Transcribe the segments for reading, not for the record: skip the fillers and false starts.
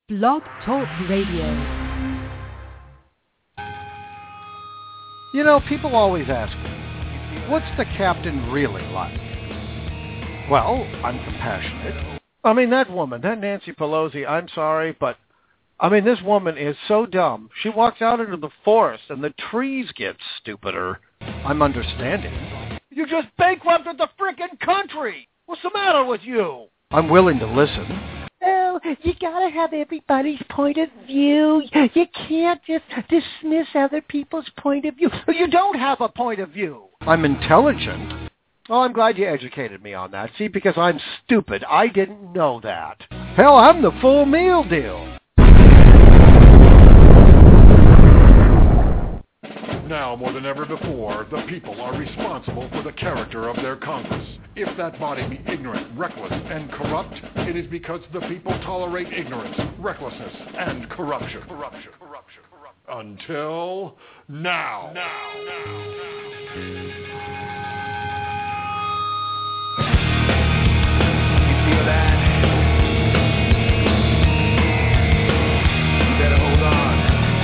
Blog Talk Radio. You know, people always ask me, what's the captain really like? Well, I'm compassionate. I mean, that woman, that Nancy Pelosi, I'm sorry, but, I mean, this woman is so dumb. She walks out into the forest and the trees get stupider. I'm understanding. You just bankrupted the frickin' country! What's the matter with you? I'm willing to listen. Oh, you gotta have everybody's point of view. You can't just dismiss other people's point of view. You don't have a point of view. I'm intelligent. Oh, I'm glad you educated me on that. See, because I'm stupid. I didn't know that. Hell, I'm the full meal deal. Now more than ever before, the people are responsible for the character of their Congress. If that body be ignorant, reckless, and corrupt, it is because the people tolerate ignorance, recklessness, and corruption. Until now. You feel that? You better hold on.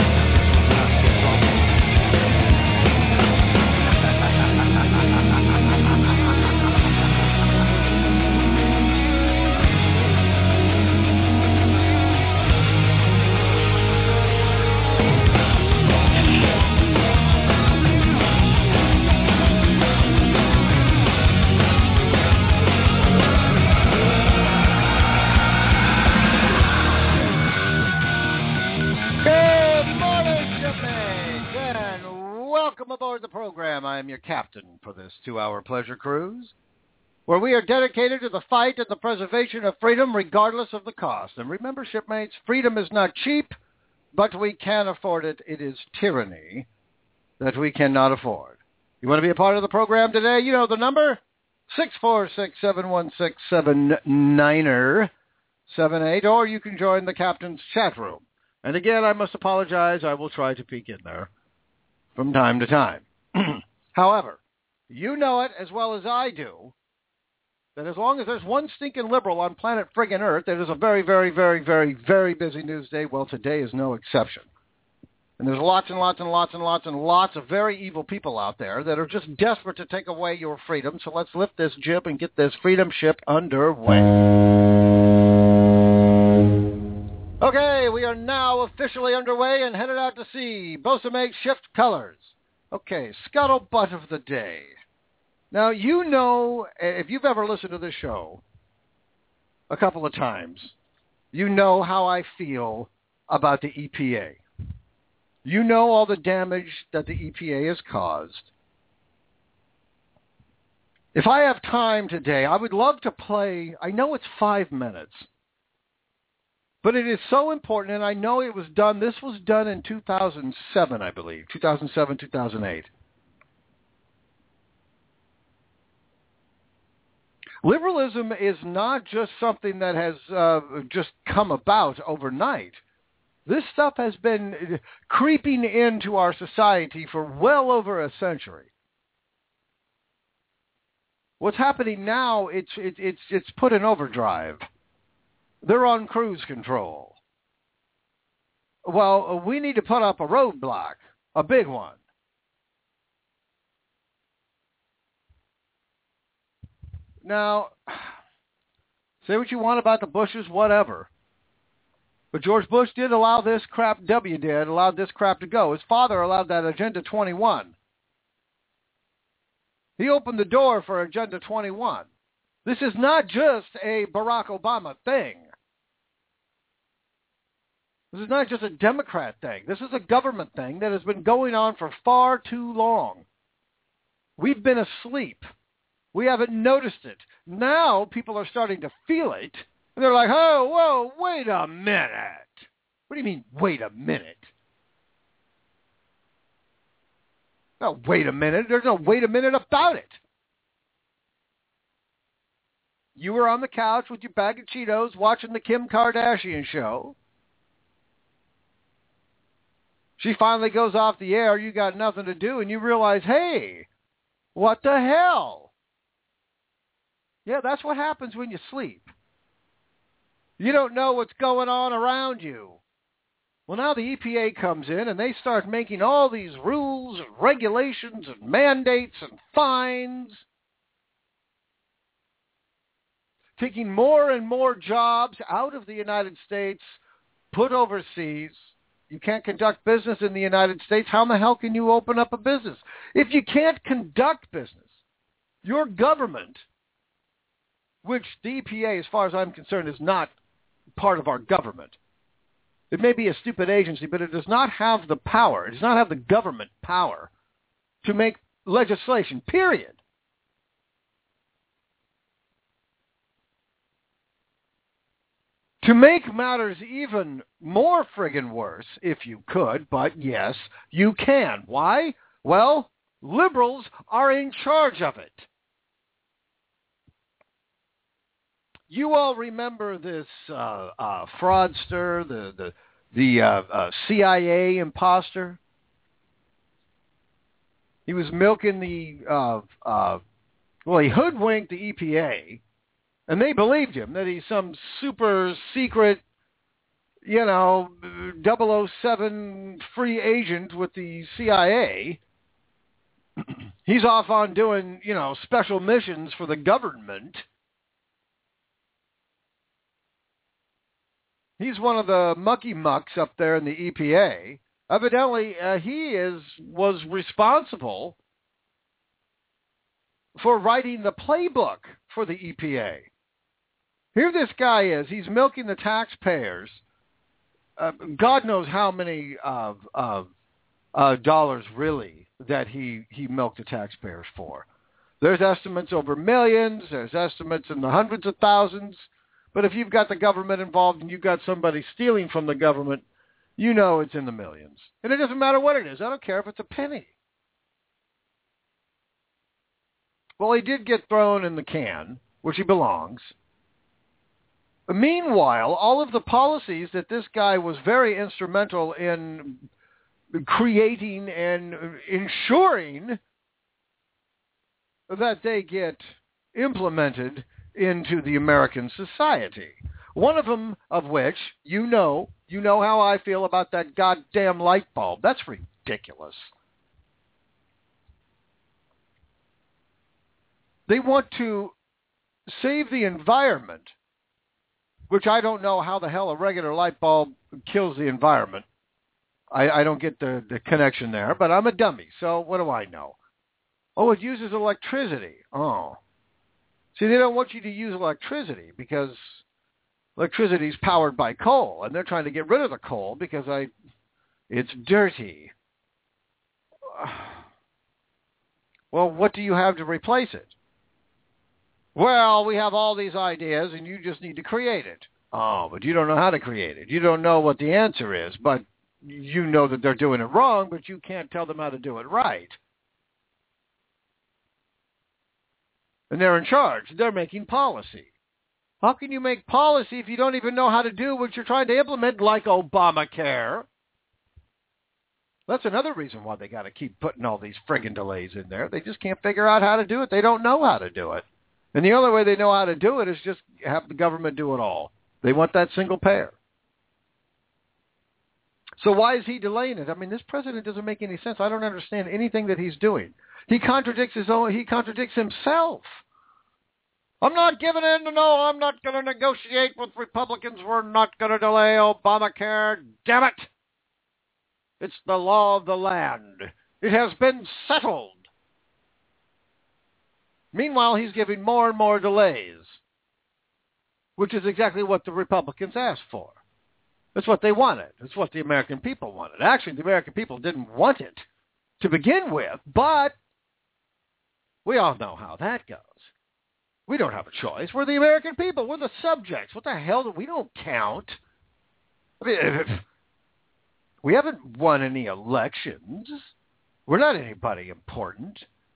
Welcome aboard the program. I am your captain for this 2-hour pleasure cruise, where we are dedicated to the fight and the preservation of freedom regardless of the cost. And remember, shipmates, freedom is not cheap, but we can afford it. It is tyranny that we cannot afford. You want to be a part of the program today? You know the number, 646-716-7978, or you can join the captain's chat room. And again, I must apologize. I will try to peek in there from time to time. However, you know it as well as I do, that as long as there's one stinking liberal on planet friggin' Earth, it is a very, very, very, very, very busy news day. Well, today is no exception. And there's lots and lots and lots and lots and lots of very evil people out there that are just desperate to take away your freedom. So let's lift this jib and get this freedom ship underway. Okay, we are now officially underway and headed out to sea. Bosun shift colors. Okay, scuttlebutt of the day. Now, you know, if you've ever listened to this show a couple of times, you know how I feel about the EPA. You know all the damage that the EPA has caused. If I have time today, I would love to play, I know it's 5 minutes, but it is so important, and I know it was done, this was done in 2007, I believe, 2007, 2008. Liberalism is not just something that has just come about overnight. This stuff has been creeping into our society for well over a century. What's happening now, it's put in overdrive. They're on cruise control. Well, we need to put up a roadblock, a big one. Now, say what you want about the Bushes, whatever. But George Bush did allow this crap, allowed this crap to go. His father allowed that Agenda 21. He opened the door for Agenda 21. This is not just a Barack Obama thing. This is not just a Democrat thing. This is a government thing that has been going on for far too long. We've been asleep. We haven't noticed it. Now people are starting to feel it. And they're like, oh, whoa, wait a minute. What do you mean, wait a minute? No, wait a minute. There's no wait a minute about it. You were on the couch with your bag of Cheetos watching the Kim Kardashian show. She finally goes off the air. You got nothing to do, and you realize, hey, what the hell? Yeah, that's what happens when you sleep. You don't know what's going on around you. Well, now the EPA comes in and they start making all these rules and regulations and mandates and fines, taking more and more jobs out of the United States, put overseas. You can't conduct business in the United States. How in the hell can you open up a business? If you can't conduct business, your government, which the EPA, as far as I'm concerned, is not part of our government. It may be a stupid agency, but it does not have the power. It does not have the government power to make legislation, period. To make matters even more friggin' worse, if you could, but yes, you can. Why? Well, liberals are in charge of it. You all remember this fraudster, the CIA imposter? He was milking the, he hoodwinked the EPA, and they believed him that he's some super secret, 007 free agent with the CIA. He's off on doing, special missions for the government. He's one of the mucky mucks up there in the EPA. Evidently, he was responsible for writing the playbook for the EPA. Here this guy is. He's milking the taxpayers. God knows how many dollars really that he milked the taxpayers for. There's estimates over millions. There's estimates in the hundreds of thousands. But if you've got the government involved and you've got somebody stealing from the government, you know it's in the millions. And it doesn't matter what it is. I don't care if it's a penny. Well, he did get thrown in the can, which he belongs. Meanwhile, all of the policies that this guy was very instrumental in creating and ensuring that they get implemented into the American society. One of them of which, you know how I feel about that goddamn light bulb. That's ridiculous. They want to save the environment, which I don't know how the hell a regular light bulb kills the environment. I don't get the connection there, but I'm a dummy, so what do I know? Oh, it uses electricity. Oh. See, they don't want you to use electricity because electricity is powered by coal, and they're trying to get rid of the coal because it's dirty. Well, what do you have to replace it? Well, we have all these ideas, and you just need to create it. Oh, but you don't know how to create it. You don't know what the answer is, but you know that they're doing it wrong, but you can't tell them how to do it right. And they're in charge. They're making policy. How can you make policy if you don't even know how to do what you're trying to implement, like Obamacare? That's another reason why they got to keep putting all these friggin' delays in there. They just can't figure out how to do it. They don't know how to do it. And the only way they know how to do it is just have the government do it all. They want that single payer. So why is he delaying it? I mean, this president doesn't make any sense. I don't understand anything that he's doing. He contradicts himself. I'm not giving in to no, I'm not going to negotiate with Republicans. We're not going to delay Obamacare. Damn it. It's the law of the land. It has been settled. Meanwhile, he's giving more and more delays, which is exactly what the Republicans asked for. That's what they wanted. It's what the American people wanted. Actually, the American people didn't want it to begin with, but we all know how that goes. We don't have a choice. We're the American people. We're the subjects. What the hell? We don't count. I mean, we haven't won any elections. We're not anybody important.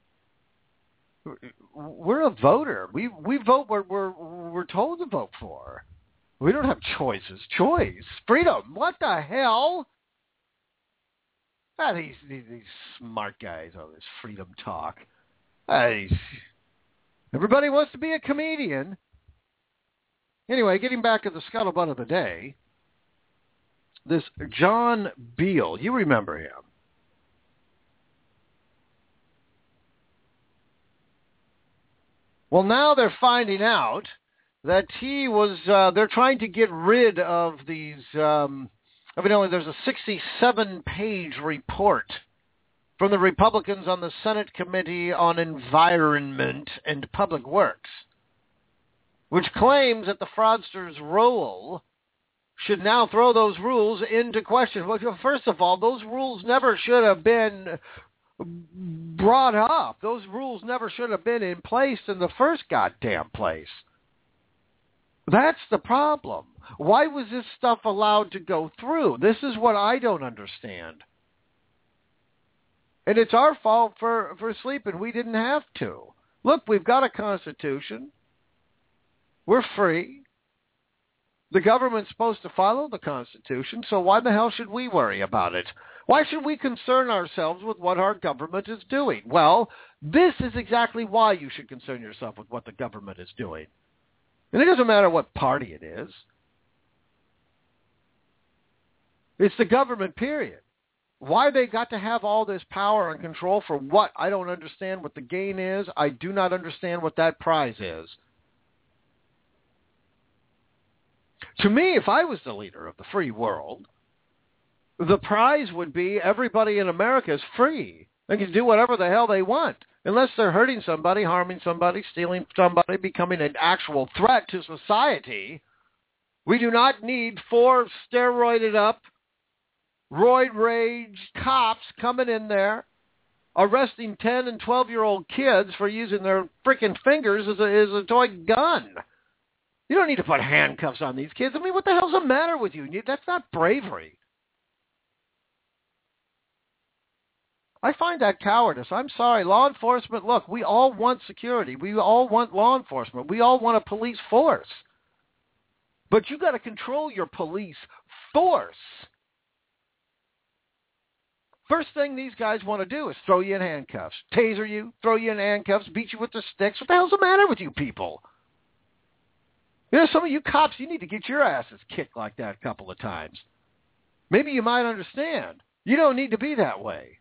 We're a voter. We vote what we're told to vote for. We don't have choices. Choice. Freedom. What the hell? These smart guys, all this freedom talk. Everybody wants to be a comedian. Anyway, getting back to the scuttlebutt of the day, this John Beale, you remember him. Well, now they're finding out that he was, they're trying to get rid of these, evidently there's a 67-page report from the Republicans on the Senate Committee on Environment and Public Works, which claims that the fraudsters' role should now throw those rules into question. Well, first of all, those rules never should have been brought up. Those rules never should have been in place in the first goddamn place. That's the problem. Why was this stuff allowed to go through? This is what I don't understand. And it's our fault for sleeping. We didn't have to. Look, we've got a Constitution. We're free. The government's supposed to follow the Constitution, so why the hell should we worry about it? Why should we concern ourselves with what our government is doing? Well, this is exactly why you should concern yourself with what the government is doing. And it doesn't matter what party it is. It's the government, period. Why they got to have all this power and control for what? I don't understand what the gain is. I do not understand what that prize is. To me, if I was the leader of the free world, the prize would be everybody in America is free. They can do whatever the hell they want, unless they're hurting somebody, harming somebody, stealing somebody, becoming an actual threat to society. We do not need 4 steroided up, roid rage cops coming in there, arresting 10 and 12-year-old kids for using their freaking fingers as a toy gun. You don't need to put handcuffs on these kids. I mean, what the hell's the matter with you? That's not bravery. I find that cowardice. I'm sorry. Law enforcement, look, we all want security. We all want law enforcement. We all want a police force. But you got to control your police force. First thing these guys want to do is throw you in handcuffs, taser you, throw you in handcuffs, beat you with the sticks. What the hell's the matter with you people? You know, some of you cops, you need to get your asses kicked like that a couple of times. Maybe you might understand. You don't need to be that way.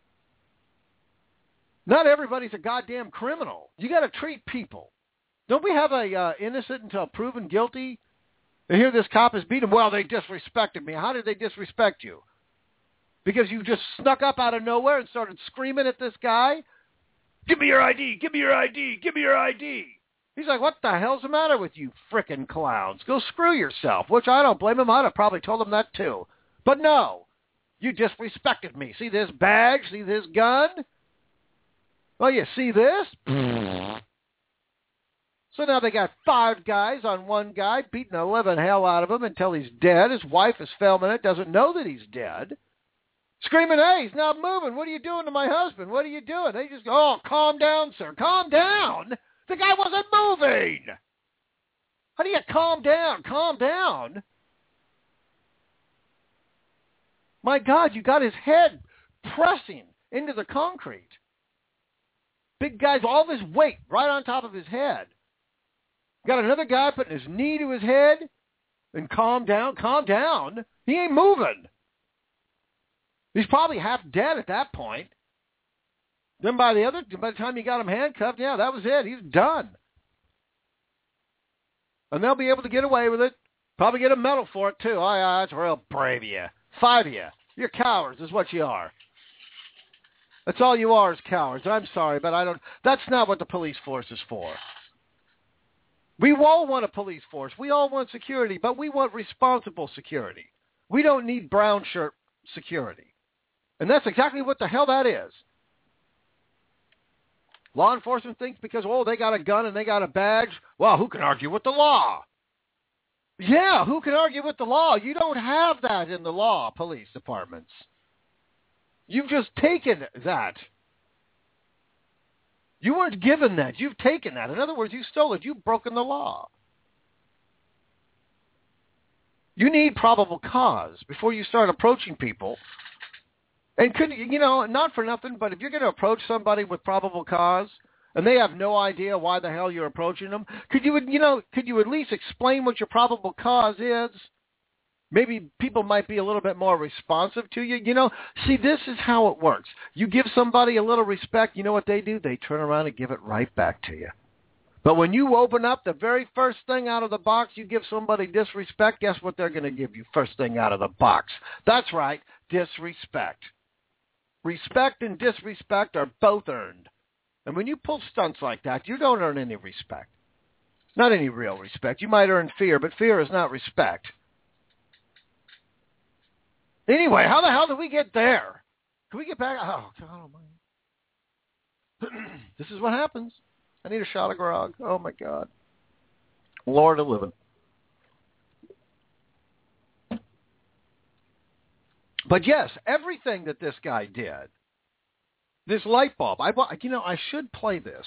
Not everybody's a goddamn criminal. You got to treat people. Don't we have a innocent until proven guilty? And here this cop is beating him. Well, they disrespected me. How did they disrespect you? Because you just snuck up out of nowhere and started screaming at this guy? Give me your ID. Give me your ID. Give me your ID. He's like, what the hell's the matter with you frickin' clowns? Go screw yourself, which I don't blame him. I'd have probably told him that too. But no, you disrespected me. See this badge? See this gun? Oh, you see this? So now they got 5 guys on one guy, beating the living hell out of him until he's dead. His wife is filming it, doesn't know that he's dead. Screaming, hey, he's not moving. What are you doing to my husband? What are you doing? They just go, oh, calm down, sir. Calm down? The guy wasn't moving. How do you calm down? Calm down? My God, you got his head pressing into the concrete. Big guy's all of his weight right on top of his head. Got another guy putting his knee to his head and calm down, calm down. He ain't moving. He's probably half dead at that point. Then by the time you got him handcuffed, yeah, that was it. He's done. And they'll be able to get away with it. Probably get a medal for it, too. Oh, yeah, that's real brave of you. 5 of you. You're cowards is what you are. That's all you are is cowards. I'm sorry, but that's not what the police force is for. We all want a police force. We all want security, but we want responsible security. We don't need brown shirt security. And that's exactly what the hell that is. Law enforcement thinks because, they got a gun and they got a badge, well, who can argue with the law? Yeah, who can argue with the law? You don't have that in the law, police departments. You've just taken that. You weren't given that. You've taken that. In other words, you stole it. You've broken the law. You need probable cause before you start approaching people. And not for nothing, but if you're going to approach somebody with probable cause, and they have no idea why the hell you're approaching them? Could you at least explain what your probable cause is? Maybe people might be a little bit more responsive to you. See, this is how it works. You give somebody a little respect, you know what they do? They turn around and give it right back to you. But when you open up the very first thing out of the box, you give somebody disrespect, guess what they're going to give you first thing out of the box? That's right, disrespect. Respect and disrespect are both earned. And when you pull stunts like that, you don't earn any respect. Not any real respect. You might earn fear, but fear is not respect. Anyway, how the hell did we get there? Can we get back? Oh, God almighty. This is what happens. I need a shot of grog. Oh, my God. Lord of living. But yes, everything that this guy did, this light bulb, I should play this.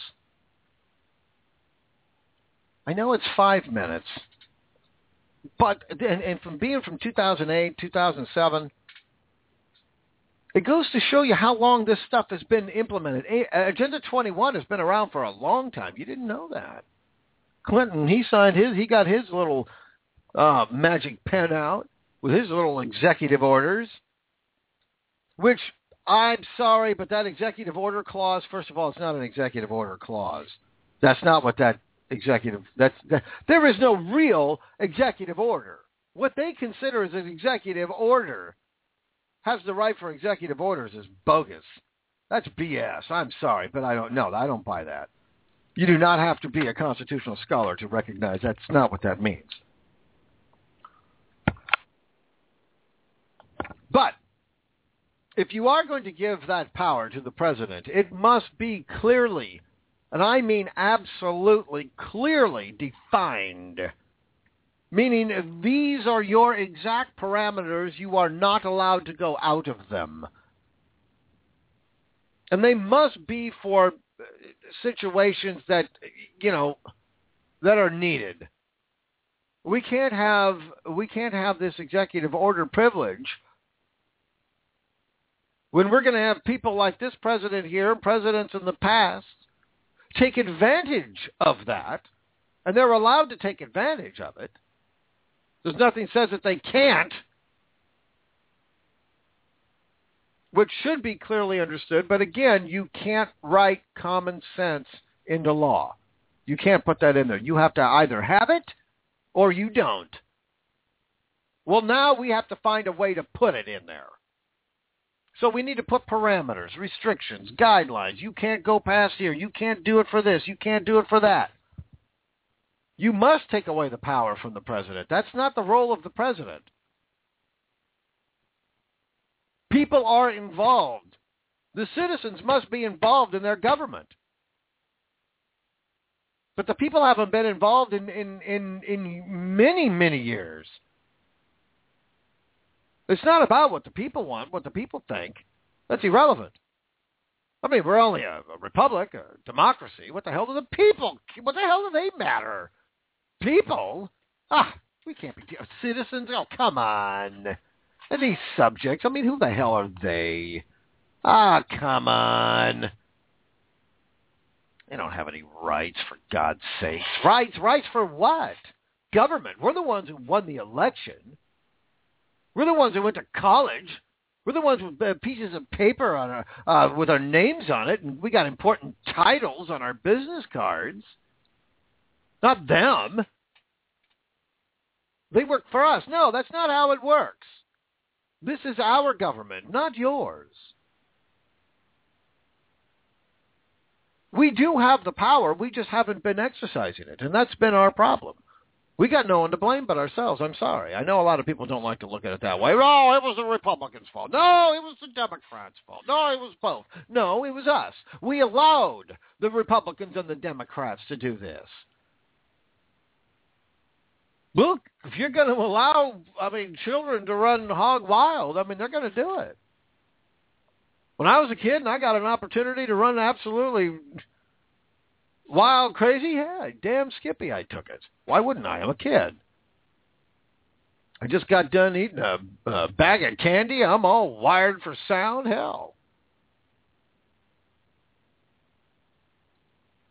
I know it's 5 minutes. But, and from being from 2008, 2007, it goes to show you how long this stuff has been implemented. Agenda 21 has been around for a long time. You didn't know that. Clinton, he got his little magic pen out with his little executive orders, which, I'm sorry, but that executive order clause, first of all, it's not an executive order clause. That's not what that there is no real executive order. What they consider as an executive order has the right for executive orders is bogus. That's BS. I'm sorry, but I don't buy that. You do not have to be a constitutional scholar to recognize that's not what that means. But if you are going to give that power to the president, it must be clearly, and I mean absolutely clearly defined, meaning these are your exact parameters. You are not allowed to go out of them. And they must be for situations that, that are needed. We can't have this executive order privilege when we're going to have people like this president here, presidents in the past, take advantage of that, and they're allowed to take advantage of it. There's nothing says that they can't, which should be clearly understood. But again, you can't write common sense into law. You can't put that in there. You have to either have it or you don't. Well, now we have to find a way to put it in there. So we need to put parameters, restrictions, guidelines. You can't go past here. You can't do it for this. You can't do it for that. You must take away the power from the president. That's not the role of the president. People are involved. The citizens must be involved in their government. But the people haven't been involved in many, many years. It's not about what the people want, what the people think. That's irrelevant. I mean, we're only a republic, a democracy. What the hell do the people, what the hell do they matter? People? We can't be citizens. Oh, come on. And these subjects, I mean, who the hell are they? Come on. They don't have any rights, for God's sakes. Rights for what? Government. We're the ones who won the election. We're the ones who went to college. We're the ones with pieces of paper on with our names on it, and we got important titles on our business cards. Not them. They work for us. No, that's not how it works. This is our government, not yours. We do have the power. We just haven't been exercising it, and that's been our problem. We got no one to blame but ourselves. I'm sorry. I know a lot of people don't like to look at it that way. Oh, it was the Republicans' fault. No, it was the Democrats' fault. No, it was both. No, it was us. We allowed the Republicans and the Democrats to do this. Look, if you're going to allow, children to run hog wild, they're going to do it. When I was a kid and I got an opportunity to run absolutely wild, crazy, damn skippy, I took it. Why wouldn't I? I'm a kid. I just got done eating a bag of candy. I'm all wired for sound. Hell.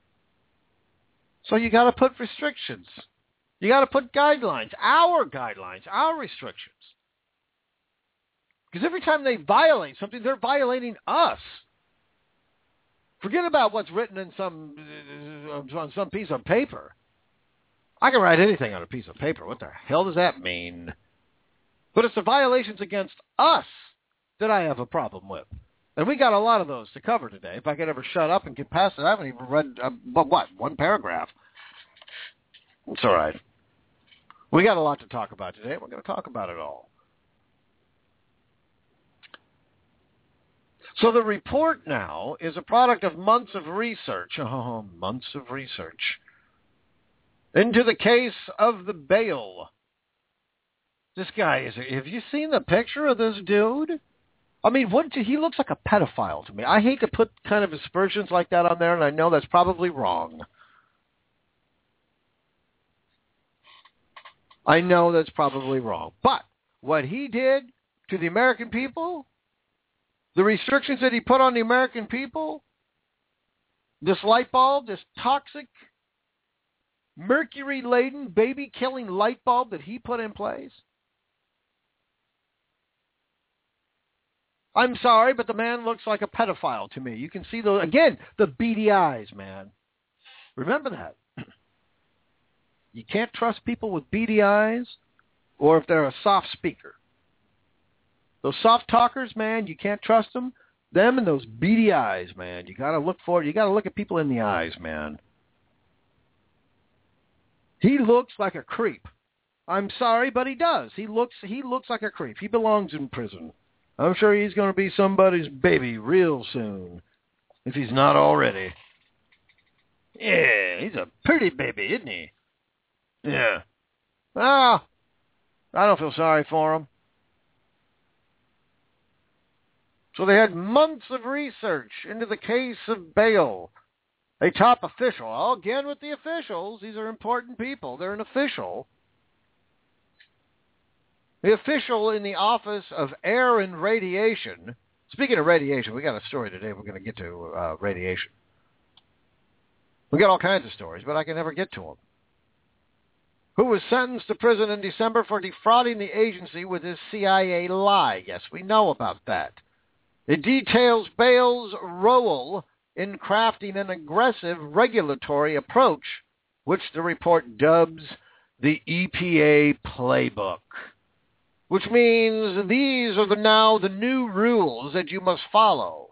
So you got to put restrictions. You got to put guidelines, our restrictions. Because every time they violate something, they're violating us. Forget about what's written in on some piece of paper. I can write anything on a piece of paper. What the hell does that mean? But it's the violations against us that I have a problem with. And we got a lot of those to cover today. If I could ever shut up and get past it, I haven't even read, one paragraph. It's all right. We got a lot to talk about today. We're going to talk about it all. So the report now is a product of months of research. Oh, months of research. Into the case of the bail. This guy have you seen the picture of this dude? I mean, he looks like a pedophile to me. I hate to put kind of aspersions like that on there, and I know that's probably wrong. I know that's probably wrong. But what he did to the American people, the restrictions that he put on the American people, this light bulb, this toxic, mercury-laden, baby-killing light bulb that he put in place, I'm sorry, but the man looks like a pedophile to me. You can see the beady eyes, man. Remember that. You can't trust people with beady eyes or if they're a soft speaker. Those soft talkers, man, you can't trust them. Them and those beady eyes, man. You got to look at people in the eyes, man. He looks like a creep. I'm sorry, but he does. He looks like a creep. He belongs in prison. I'm sure he's going to be somebody's baby real soon, if he's not already. Yeah, he's a pretty baby, isn't he? Yeah. Ah, I don't feel sorry for him. So they had months of research into the case of bail. A top official, again with the officials, these are important people, they're an official. The official in the Office of Air and Radiation, speaking of radiation, we got a story today we're going to get to radiation. We got all kinds of stories, but I can never get to them. Who was sentenced to prison in December for defrauding the agency with his CIA lie. Yes, we know about that. It details Bail's role in crafting an aggressive regulatory approach, which the report dubs the EPA playbook. Which means these are now the new rules that you must follow.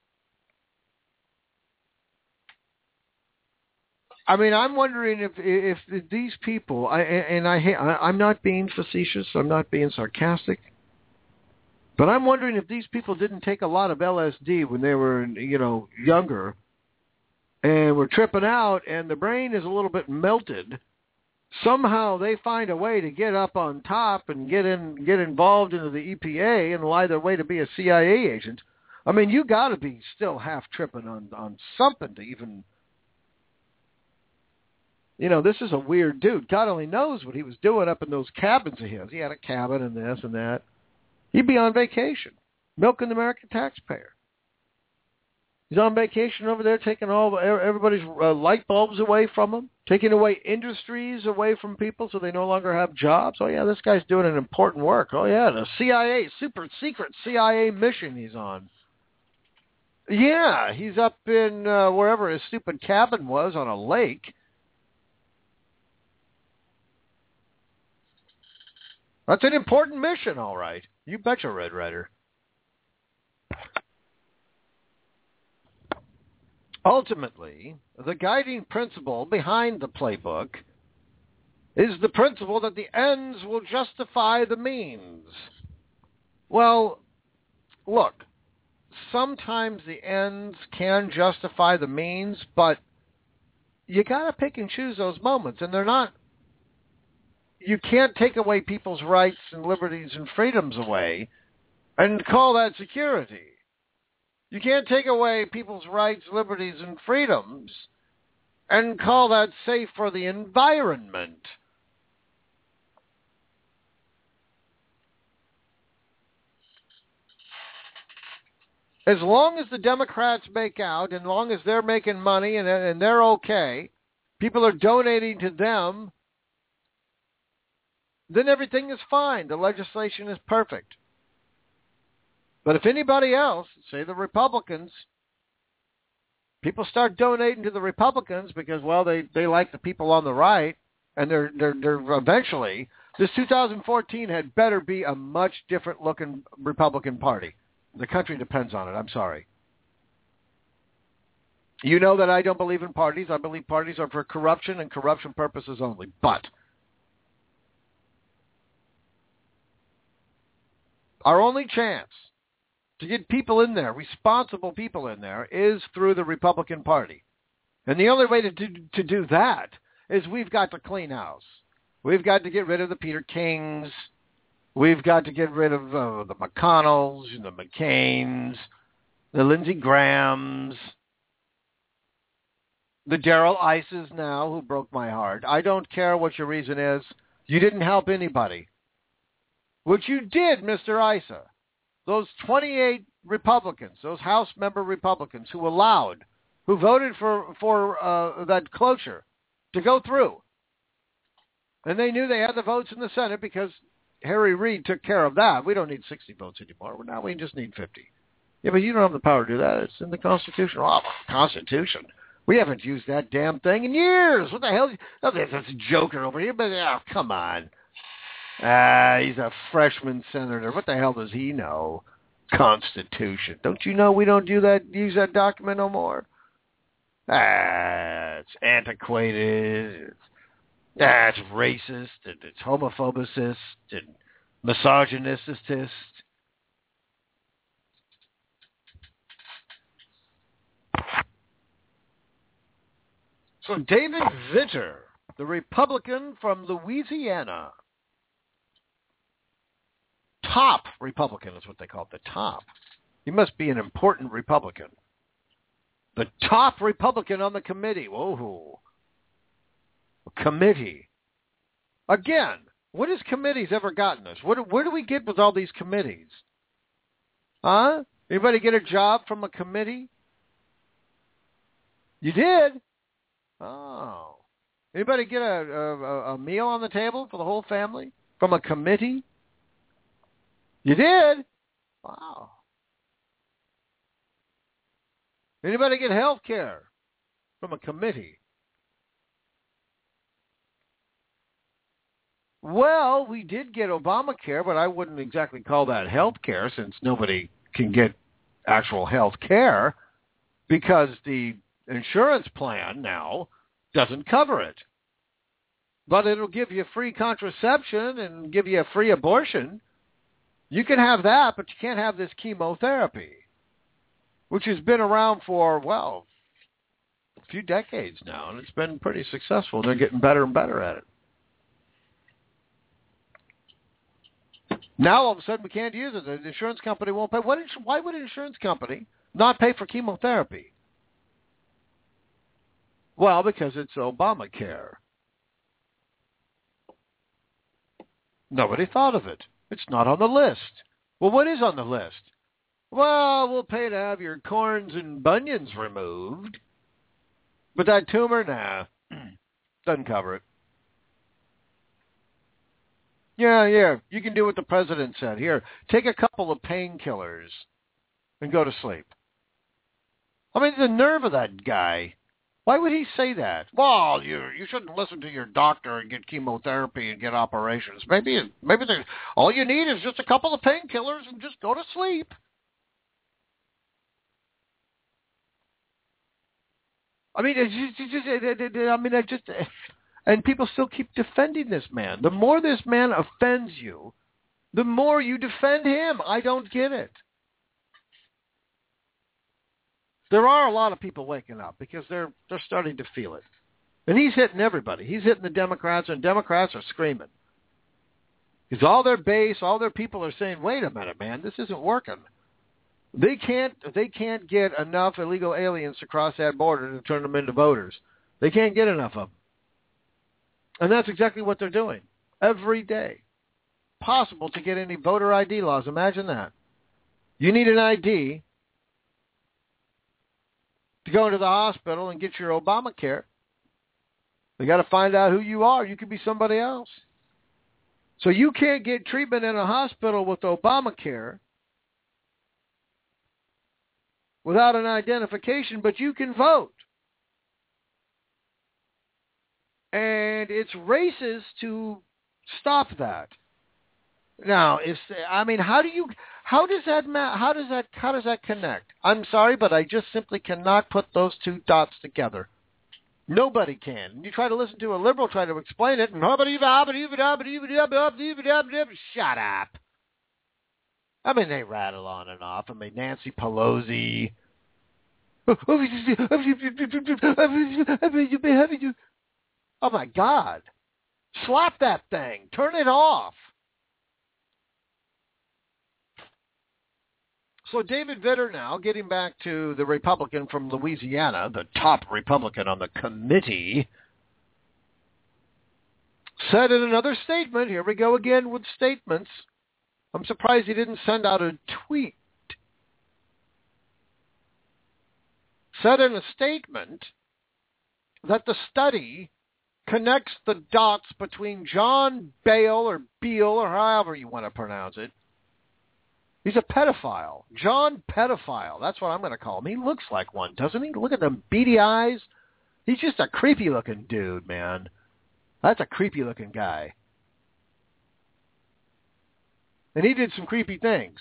I mean, I'm wondering if these people, I'm not being facetious, I'm not being sarcastic, but I'm wondering if these people didn't take a lot of LSD when they were, younger, and were tripping out, and the brain is a little bit melted. Somehow they find a way to get up on top and get involved into the EPA and lie their way to be a CIA agent. I mean, you got to be still half tripping on something to even. This is a weird dude. God only knows what he was doing up in those cabins of his. He had a cabin and this and that. He'd be on vacation, milking the American taxpayer. He's on vacation over there, taking everybody's light bulbs away from them, taking away industries away from people so they no longer have jobs. Oh, yeah, this guy's doing an important work. Oh, yeah, the CIA, super secret CIA mission he's on. Yeah, he's up in wherever his stupid cabin was on a lake. That's an important mission, all right. You betcha, Red Ryder. Ultimately, the guiding principle behind the playbook is the principle that the ends will justify the means. Well, look, sometimes the ends can justify the means, but you got to pick and choose those moments, and they're not. You can't take away people's rights and liberties and freedoms away and call that security. You can't take away people's rights, liberties, and freedoms and call that safe for the environment. As long as the Democrats make out, and as long as they're making money and they're okay, people are donating to them, then everything is fine. The legislation is perfect. But if anybody else, say the Republicans, people start donating to the Republicans because, well, they like the people on the right, and they're eventually, this 2014 had better be a much different looking Republican Party. The country depends on it. I'm sorry. You know that I don't believe in parties. I believe parties are for corruption and corruption purposes only. But our only chance to get people in there, responsible people in there, is through the Republican Party. And the only way to do that is we've got to clean house. We've got to get rid of the Peter Kings. We've got to get rid of the McConnells, the McCains, the Lindsey Grahams, the Darrell Ices now, who broke my heart. I don't care what your reason is. You didn't help anybody. What you did, Mr. Issa, those 28 Republicans, those House member Republicans who voted for that cloture to go through, and they knew they had the votes in the Senate because Harry Reid took care of that. We don't need 60 votes anymore. Now we just need 50. Yeah, but you don't have the power to do that. It's in the Constitution. Oh, Constitution. We haven't used that damn thing in years. What the hell? Oh, there's this joker over here, but come on. He's a freshman senator. What the hell does he know? Constitution. Don't you know we don't use that document no more? It's antiquated. It's racist. It's homophobicist and misogynistist. So David Vitter, the Republican from Louisiana, top Republican is what they call it, the top. He must be an important Republican. The top Republican on the committee. Whoa. A committee. Again, what has committees ever gotten us? Where do we get with all these committees? Huh? Anybody get a job from a committee? You did? Oh. Anybody get a meal on the table for the whole family from a committee? You did? Wow. Anybody get health care from a committee? Well, we did get Obamacare, but I wouldn't exactly call that health care since nobody can get actual health care because the insurance plan now doesn't cover it. But it'll give you free contraception and give you a free abortion. You can have that, but you can't have this chemotherapy, which has been around for, well, a few decades now, and it's been pretty successful. They're getting better and better at it. Now, all of a sudden, we can't use it. The insurance company won't pay. Why would an insurance company not pay for chemotherapy? Well, because it's Obamacare. Nobody thought of it. It's not on the list. Well, what is on the list? Well, we'll pay to have your corns and bunions removed. But that tumor, nah, doesn't cover it. Yeah, you can do what the president said. Here, take a couple of painkillers and go to sleep. I mean, the nerve of that guy. Why would he say that? Well, you shouldn't listen to your doctor and get chemotherapy and get operations. Maybe all you need is just a couple of painkillers and just go to sleep. I mean, and people still keep defending this man. The more this man offends you, the more you defend him. I don't get it. There are a lot of people waking up because they're starting to feel it. And he's hitting everybody. He's hitting the Democrats, and Democrats are screaming. Because all their base, all their people are saying, wait a minute, man, this isn't working. They can't get enough illegal aliens to cross that border to turn them into voters. They can't get enough of them. And that's exactly what they're doing every day. Possible to get any voter ID laws. Imagine that. You need an ID to go into the hospital and get your Obamacare. They got to find out who you are. You could be somebody else. So you can't get treatment in a hospital with Obamacare without an identification, but you can vote. And it's racist to stop that. Now, how does that connect? I'm sorry, but I just simply cannot put those two dots together. Nobody can. You try to listen to a liberal try to explain it, and shut up. I mean, they rattle on and off. I mean, Nancy Pelosi. Oh, my God. Slap that thing. Turn it off. So David Vitter now, getting back to the Republican from Louisiana, the top Republican on the committee, said in another statement, here we go again with statements. I'm surprised he didn't send out a tweet. Said in a statement that the study connects the dots between John Bale or Beale or however you want to pronounce it. He's a pedophile. John Pedophile. That's what I'm going to call him. He looks like one, doesn't he? Look at them beady eyes. He's just a creepy-looking dude, man. That's a creepy-looking guy. And he did some creepy things.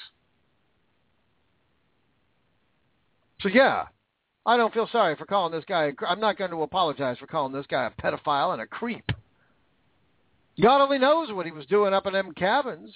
So, yeah, I don't feel sorry for calling this guy. I'm not going to apologize for calling this guy a pedophile and a creep. God only knows what he was doing up in them cabins.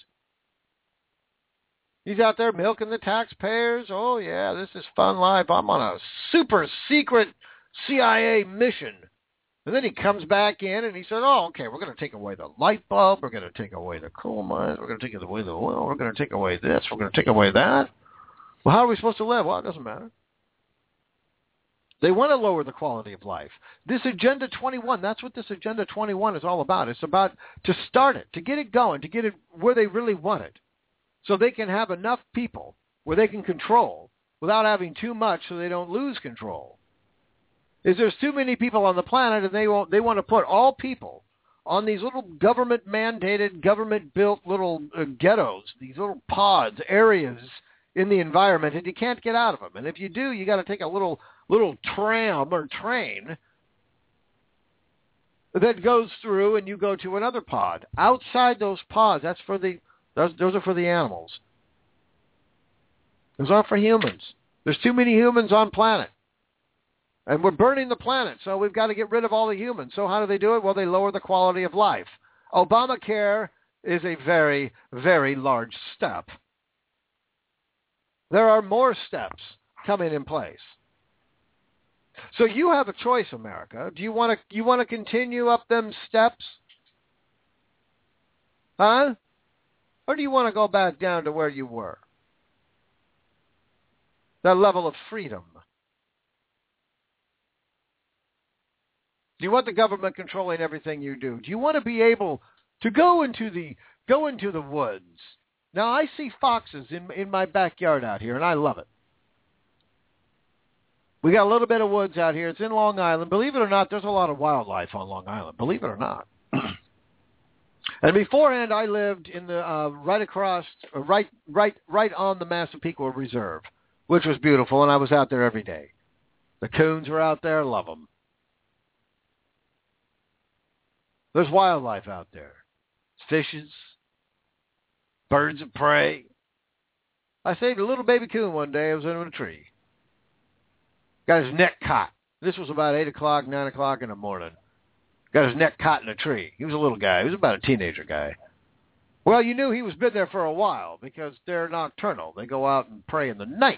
He's out there milking the taxpayers. Oh, yeah, this is fun life. I'm on a super secret CIA mission. And then he comes back in and he said, oh, okay, we're going to take away the light bulb. We're going to take away the coal mines. We're going to take away the oil. We're going to take away this. We're going to take away that. Well, how are we supposed to live? Well, it doesn't matter. They want to lower the quality of life. This Agenda 21, that's what this Agenda 21 is all about. It's about to start it, to get it going, to get it where they really want it. So they can have enough people where they can control without having too much so they don't lose control. There's too many people on the planet and they want to put all people on these little government-mandated, government-built little ghettos, these little pods, areas in the environment, and you can't get out of them. And if you do, you got to take a little tram or train that goes through and you go to another pod. Outside those pods, those are for the animals. Those aren't for humans. There's too many humans on planet. And we're burning the planet, so we've got to get rid of all the humans. So how do they do it? Well, they lower the quality of life. Obamacare is a very, very large step. There are more steps coming in place. So you have a choice, America. Do you want to continue up them steps? Huh? Or do you want to go back down to where you were? That level of freedom. Do you want the government controlling everything you do? Do you want to be able to go into the woods? Now, I see foxes in my backyard out here, and I love it. We got a little bit of woods out here. It's in Long Island. Believe it or not, there's a lot of wildlife on Long Island. Believe it or not. And beforehand, I lived in the right on the Massapequa Reserve, which was beautiful, and I was out there every day. The coons were out there. Love them. There's wildlife out there. Fishes, birds of prey. I saved a little baby coon one day. I was under a tree. Got his neck caught. This was about 8 o'clock, 9 o'clock in the morning. Got his neck caught in a tree. He was a little guy. He was about a teenager guy. Well, you knew he was been there for a while because they're nocturnal. They go out and prey in the night.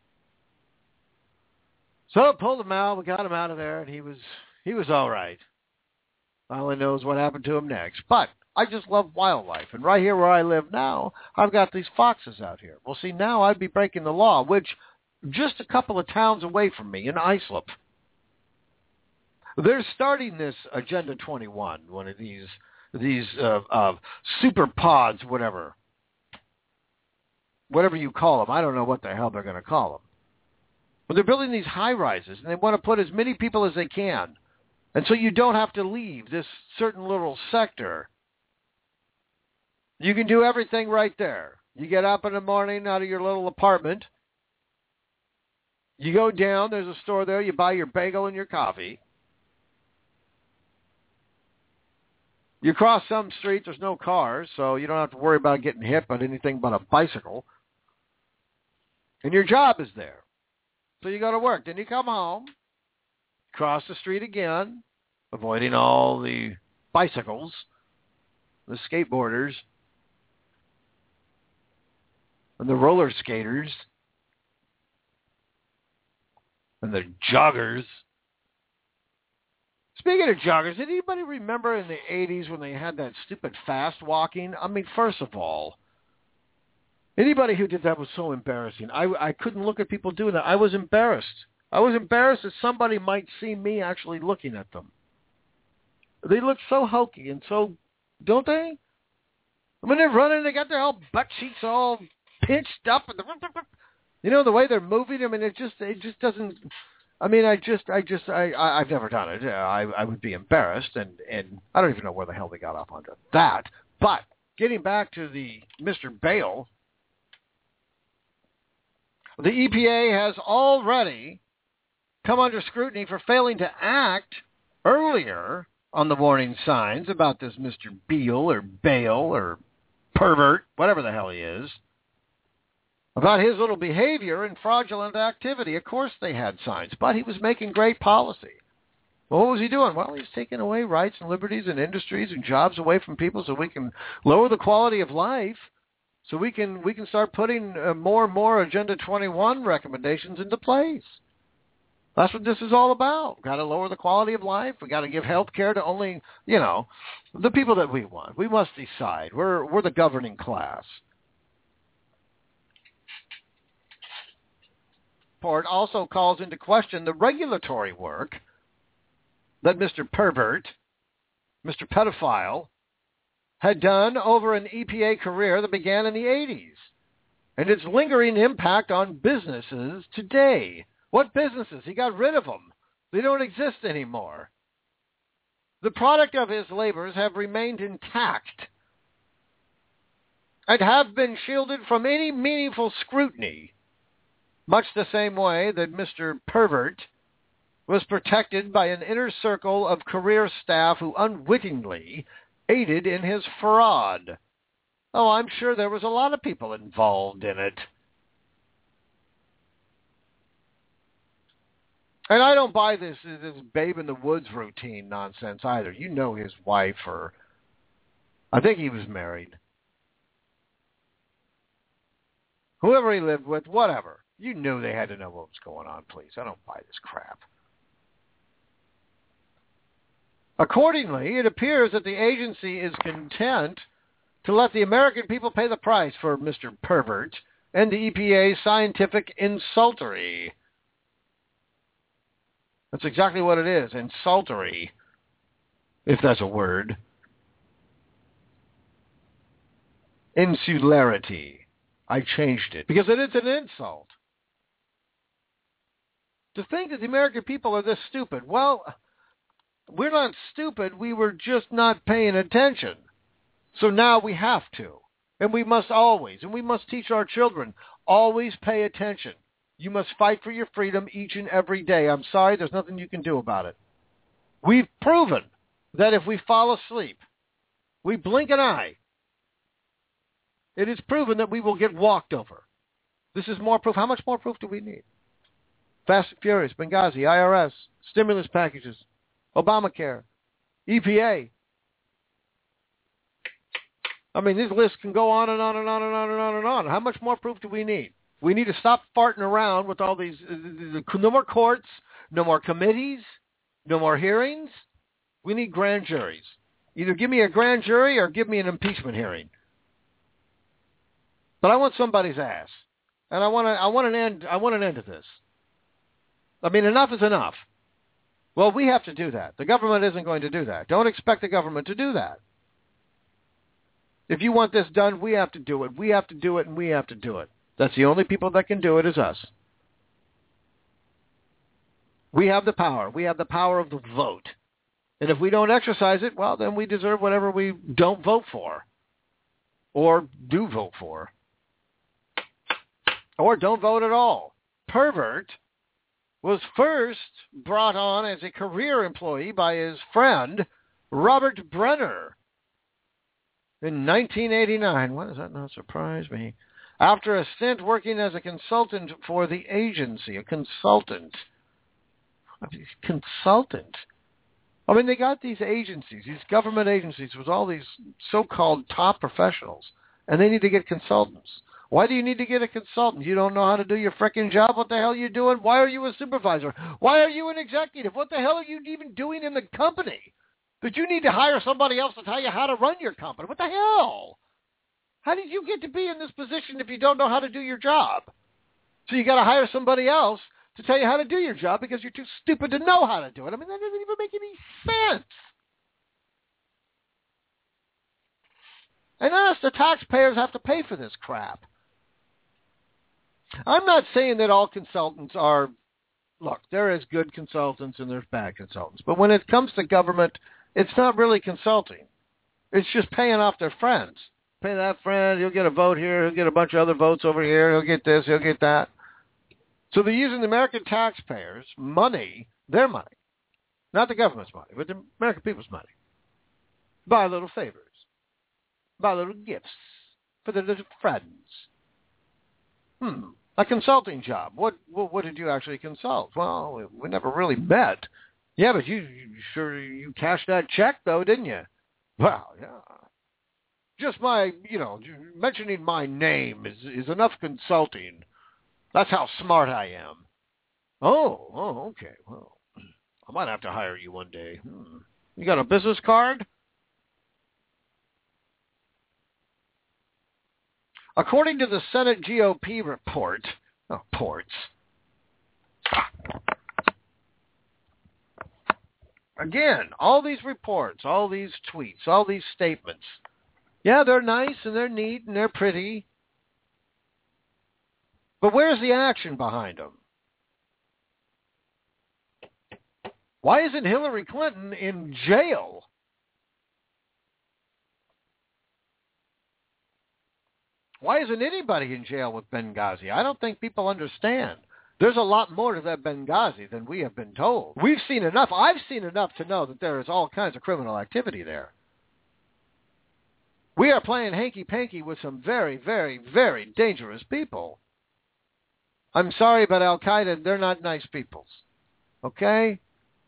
So I pulled him out. We got him out of there, and he was all right. I only knows what happened to him next. But I just love wildlife. And right here where I live now, I've got these foxes out here. Well, see, now I'd be breaking the law, which just a couple of towns away from me in Islip, they're starting this Agenda 21, one of these super pods, whatever you call them. I don't know what the hell they're going to call them. But they're building these high-rises, and they want to put as many people as they can And so you don't have to leave this certain little sector. You can do everything right there. You get up in the morning out of your little apartment. You go down, there's a store there, you buy your bagel and your coffee. You cross some street, there's no cars, so you don't have to worry about getting hit by anything but a bicycle. And your job is there. So you go to work. Then you come home, cross the street again, avoiding all the bicycles, the skateboarders, and the roller skaters, and the joggers. Speaking of joggers, did anybody remember in the 80s when they had that stupid fast walking? I mean, first of all, anybody who did that was so embarrassing. I couldn't look at people doing that. I was embarrassed. I was embarrassed that somebody might see me actually looking at them. They look so hokey and so, don't they? I mean, they're running, they got their whole butt cheeks all pinched up, and the way they're moving. I mean, it just doesn't. I mean, I've never done it. I would be embarrassed, and I don't even know where the hell they got off onto that. But getting back to the Mr. Bale, the EPA has already come under scrutiny for failing to act earlier on the warning signs about this Mr. Beale or Bale or pervert, whatever the hell he is, about his little behavior and fraudulent activity. Of course they had signs, but he was making great policy. Well, what was he doing? Well, he's taking away rights and liberties and industries and jobs away from people so we can lower the quality of life, so we can start putting more and more Agenda 21 recommendations into place. That's what this is all about. We've got to lower the quality of life. We've got to give health care to only, the people that we want. We must decide. We're the governing class. Report also calls into question the regulatory work that Mr. Pervert, Mr. Pedophile, had done over an EPA career that began in the 80s, and its lingering impact on businesses today. What businesses? He got rid of them. They don't exist anymore. The product of his labors have remained intact and have been shielded from any meaningful scrutiny, much the same way that Mr. Pervert was protected by an inner circle of career staff who unwittingly aided in his fraud. Oh, I'm sure there was a lot of people involved in it. And I don't buy this Babe in the Woods routine nonsense either. You know his wife, or I think he was married. Whoever he lived with, whatever. You knew they had to know what was going on, please. I don't buy this crap. Accordingly, it appears that the agency is content to let the American people pay the price for Mr. Pervert and the EPA's scientific insultery. That's exactly what it is, insultery, if that's a word. Insularity. I changed it because it is an insult. To think that the American people are this stupid. Well, we're not stupid. We were just not paying attention. So now we have to. And we must always, and we must teach our children, always pay attention. You must fight for your freedom each and every day. I'm sorry, there's nothing you can do about it. We've proven that if we fall asleep, we blink an eye, it is proven that we will get walked over. This is more proof. How much more proof do we need? Fast and Furious, Benghazi, IRS, stimulus packages, Obamacare, EPA. I mean, this list can go on and on and on and on and on and on. How much more proof do we need? We need to stop farting around with all these, no more courts, no more committees, no more hearings. We need grand juries. Either give me a grand jury or give me an impeachment hearing. But I want somebody's ass. And I want an end to this. I mean, enough is enough. Well, we have to do that. The government isn't going to do that. Don't expect the government to do that. If you want this done, we have to do it. We have to do it, and we have to do it. That's the only people that can do it is us. We have the power. We have the power of the vote. And if we don't exercise it, well, then we deserve whatever we don't vote for or do vote for or don't vote at all. Pervert was first brought on as a career employee by his friend, Robert Brenner, in 1989. Why does that not surprise me? After a stint working as a consultant for the agency. A consultant. Consultant. I mean, they got these agencies, these government agencies with all these so-called top professionals, and they need to get consultants. Why do you need to get a consultant? You don't know how to do your frickin' job? What the hell are you doing? Why are you a supervisor? Why are you an executive? What the hell are you even doing in the company that you need to hire somebody else to tell you how to run your company? What the hell? How did you get to be in this position if you don't know how to do your job? So you got to hire somebody else to tell you how to do your job because you're too stupid to know how to do it. I mean, that doesn't even make any sense. And us, the taxpayers, have to pay for this crap. I'm not saying that all consultants are, look, there is good consultants and there's bad consultants. But when it comes to government, it's not really consulting. It's just paying off their friends. Pay that friend, he'll get a vote here, he'll get a bunch of other votes over here, he'll get this, he'll get that. So they're using the American taxpayers' money, their money, not the government's money, but the American people's money, buy little favors, buy little gifts for their little friends. A consulting job. What did you actually consult? Well, we never really met. Yeah, but you cashed that check, though, didn't you? Well, yeah. Just mentioning my name is enough consulting. That's how smart I am. Oh, okay. Well, I might have to hire you one day. You got a business card? According to the Senate GOP reports, again, all these reports, all these tweets, all these statements, yeah, they're nice and they're neat and they're pretty, but where's the action behind them? Why isn't Hillary Clinton in jail? Why isn't anybody in jail with Benghazi? I don't think people understand. There's a lot more to that Benghazi than we have been told. We've seen enough. I've seen enough to know that there is all kinds of criminal activity there. We are playing hanky-panky with some very, very, very dangerous people. I'm sorry, but Al-Qaeda, they're not nice people. Okay?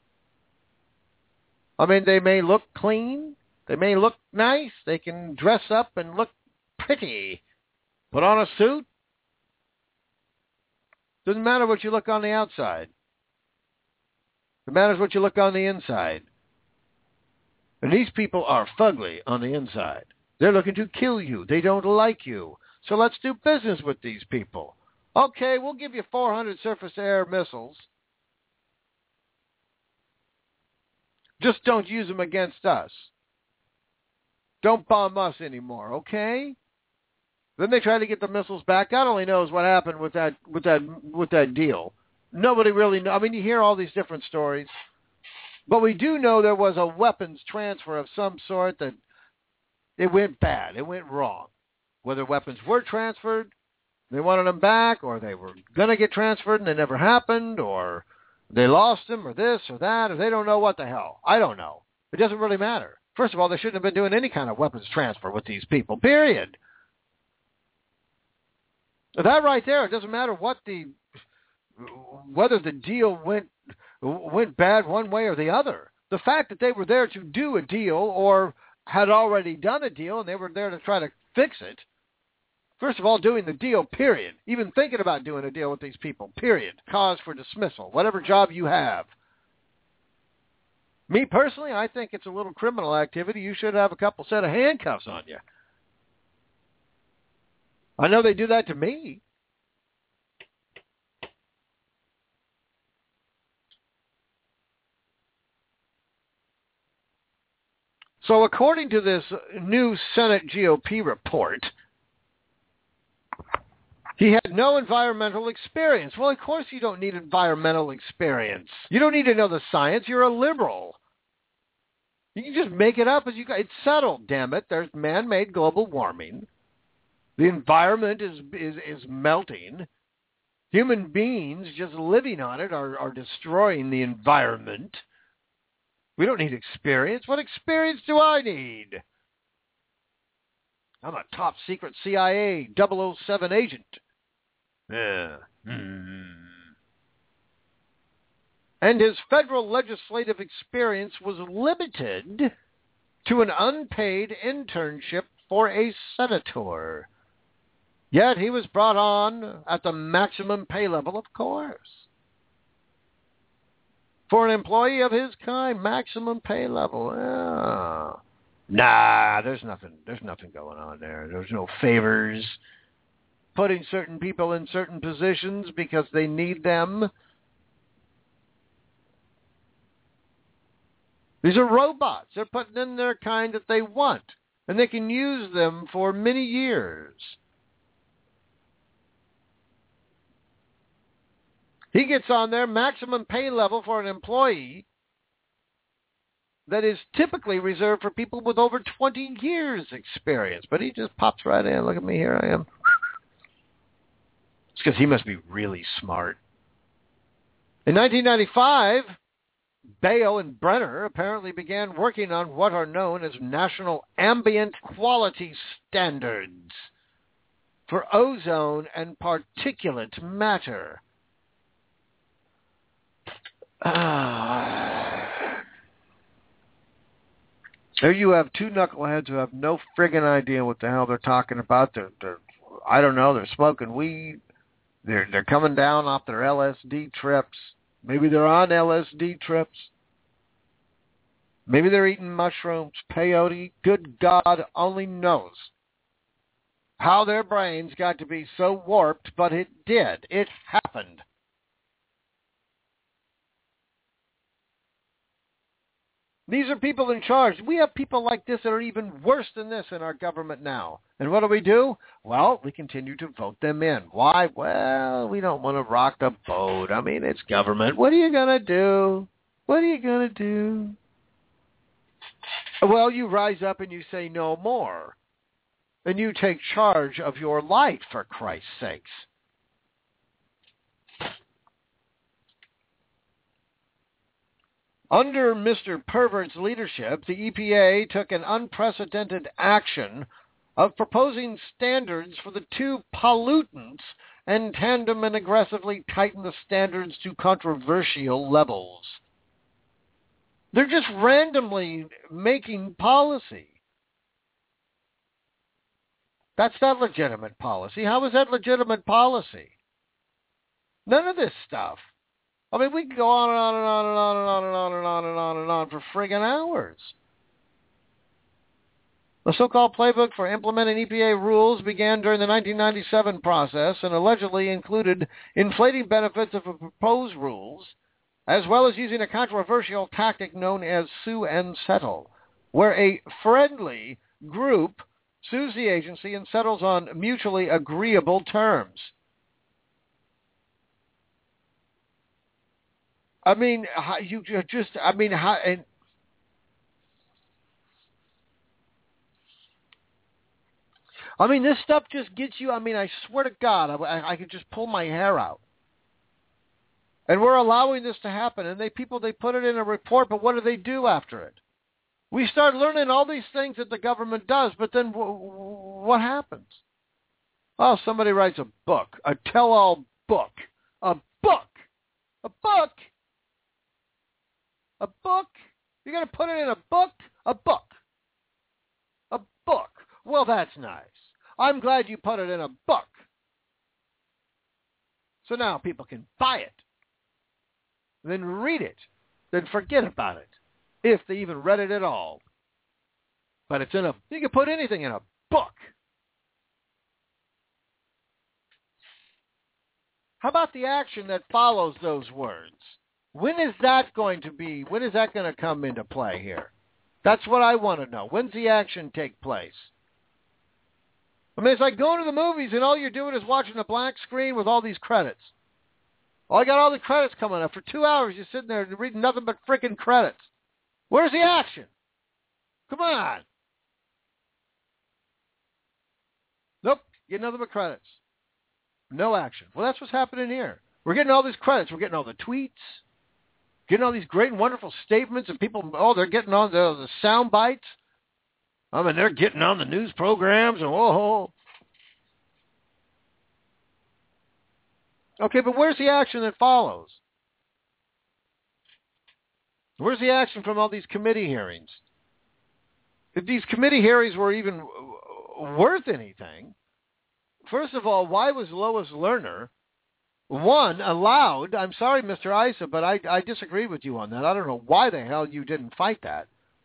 I mean, they may look clean. They may look nice. They can dress up and look pretty. Put on a suit. Doesn't matter what you look on the outside. It matters what you look on the inside. And these people are fugly on the inside. They're looking to kill you. They don't like you. So let's do business with these people. Okay, we'll give you 400 surface-to-air missiles. Just don't use them against us. Don't bomb us anymore, okay? Then they try to get the missiles back. God only knows what happened with that deal. Nobody really knows. I mean, you hear all these different stories. But we do know there was a weapons transfer of some sort that it went bad. It went wrong. Whether weapons were transferred, they wanted them back, or they were going to get transferred and they never happened, or they lost them, or this or that, or they don't know what the hell. I don't know. It doesn't really matter. First of all, they shouldn't have been doing any kind of weapons transfer with these people, period. That right there, it doesn't matter whether the deal went bad one way or the other. The fact that they were there to do a deal or had already done a deal and they were there to try to fix it. First of all, doing the deal, period. Even thinking about doing a deal with these people, period. Cause for dismissal, whatever job you have. Me personally, I think it's a little criminal activity. You should have a couple set of handcuffs on you. I know they do that to me. So according to this new Senate GOP report, he had no environmental experience. Well, of course you don't need environmental experience. You don't need to know the science. You're a liberal. You can just make it up as you go. It's settled, damn it. There's man-made global warming. The environment is melting. Human beings just living on it are destroying the environment. We don't need experience. What experience do I need? I'm a top secret CIA 007 agent. Yeah. And his federal legislative experience was limited to an unpaid internship for a senator. Yet he was brought on at the maximum pay level, of course. For an employee of his kind, maximum pay level. Oh. Nah, there's nothing going on there. There's no favors. Putting certain people in certain positions because they need them. These are robots. They're putting in their kind that they want, and they can use them for many years. He gets on their maximum pay level for an employee that is typically reserved for people with over 20 years experience. But he just pops right in. Look at me, here I am. It's because he must be really smart. In 1995, Baio and Brenner apparently began working on what are known as National Ambient Quality Standards for ozone and particulate matter. There you have two knuckleheads who have no friggin' idea what the hell they're talking about. They're I don't know, they're smoking weed. They're coming down off their LSD trips. Maybe they're on LSD trips. Maybe they're eating mushrooms, peyote. Good God only knows how their brains got to be so warped, but it did. It happened. These are people in charge. We have people like this that are even worse than this in our government now. And what do? Well, we continue to vote them in. Why? Well, we don't want to rock the boat. I mean, it's government. What are you going to do? What are you going to do? Well, you rise up and you say no more. And you take charge of your life, for Christ's sakes. Under Mr. Pervert's leadership, the EPA took an unprecedented action of proposing standards for the two pollutants and tandem and aggressively tighten the standards to controversial levels. They're just randomly making policy. That's not legitimate policy. How is that legitimate policy? None of this stuff. I mean, we can go on and on and on and on and on and on and on and on and on for friggin' hours. The so-called playbook for implementing EPA rules began during the 1997 process and allegedly included inflating benefits of the proposed rules, as well as using a controversial tactic known as sue and settle, where a friendly group sues the agency and settles on mutually agreeable terms. I mean, this stuff just gets you, I swear to God, I could just pull my hair out. And we're allowing this to happen, and they put it in a report, but what do they do after it? We start learning all these things that the government does, but then what happens? Oh, somebody writes a book, a tell-all book, a book. A book? A book? You're going to put it in a book? A book. A book. Well, that's nice. I'm glad you put it in a book. So now people can buy it. Then read it. Then forget about it. If they even read it at all. But it's you can put anything in a book. How about the action that follows those words? When is that going to come into play here? That's what I want to know. When's the action take place? I mean, it's like going to the movies and all you're doing is watching a blank screen with all these credits. Oh, I got all the credits coming up. For 2 hours you're sitting there reading nothing but freaking credits. Where's the action? Come on. Nope. Get nothing but credits. No action. Well, that's what's happening here. We're getting all these credits. We're getting all the tweets, getting all these great and wonderful statements, and people, they're getting on the sound bites. I mean, they're getting on the news programs, and whoa. Okay, but where's the action that follows? Where's the action from all these committee hearings? If these committee hearings were even worth anything, first of all, why was Lois Lerner, one, allowed? I'm sorry, Mr. Issa, but I disagree with you on that. I don't know why the hell you didn't fight that.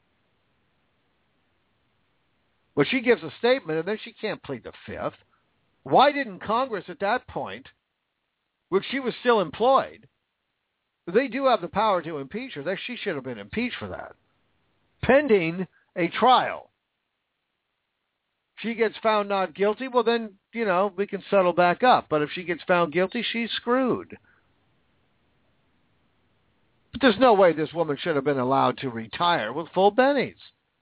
But she gives a statement, and then she can't plead the fifth. Why didn't Congress at that point, which she was still employed, they do have the power to impeach her. She should have been impeached for that, pending a trial. She gets found not guilty, well then, we can settle back up. But if she gets found guilty, she's screwed. But there's no way this woman should have been allowed to retire with full bennies.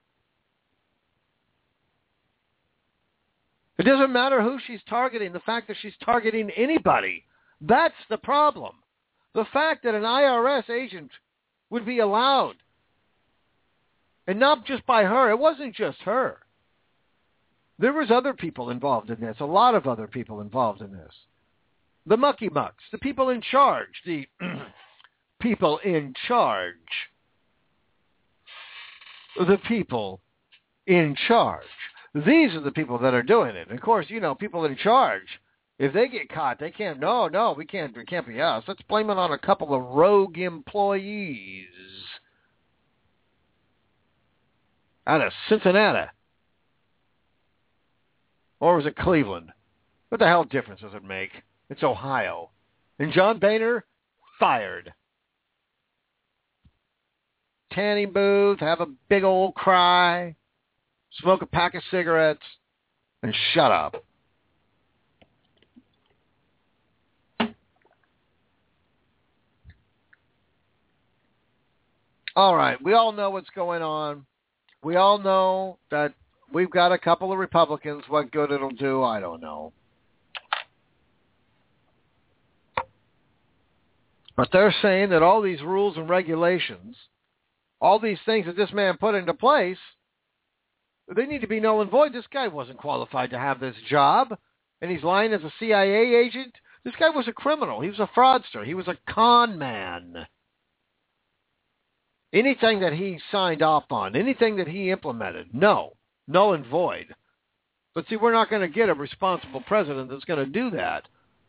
It doesn't matter who she's targeting. The fact that she's targeting anybody, that's the problem. The fact that an IRS agent would be allowed, and not just by her. It wasn't just her. There was other people involved in this, a lot of other people involved in this. The mucky mucks, the people in charge, the people in charge. The people in charge. These are the people that are doing it. And of course, people in charge, if they get caught, they can't, no, it can't be us. Let's blame it on a couple of rogue employees out of Cincinnati. Or was it Cleveland? What the hell difference does it make? It's Ohio. And John Boehner, fired. Tanning booth, have a big old cry, smoke a pack of cigarettes, and shut up. All right, we all know what's going on. We all know that we've got a couple of Republicans. What good it'll do, I don't know. But they're saying that all these rules and regulations, all these things that this man put into place, they need to be null and void. This guy wasn't qualified to have this job, and he's lying as a CIA agent. This guy was a criminal. He was a fraudster. He was a con man. Anything that he signed off on, anything that he implemented, null and void. But see, we're not going to get a responsible president that's going to do that.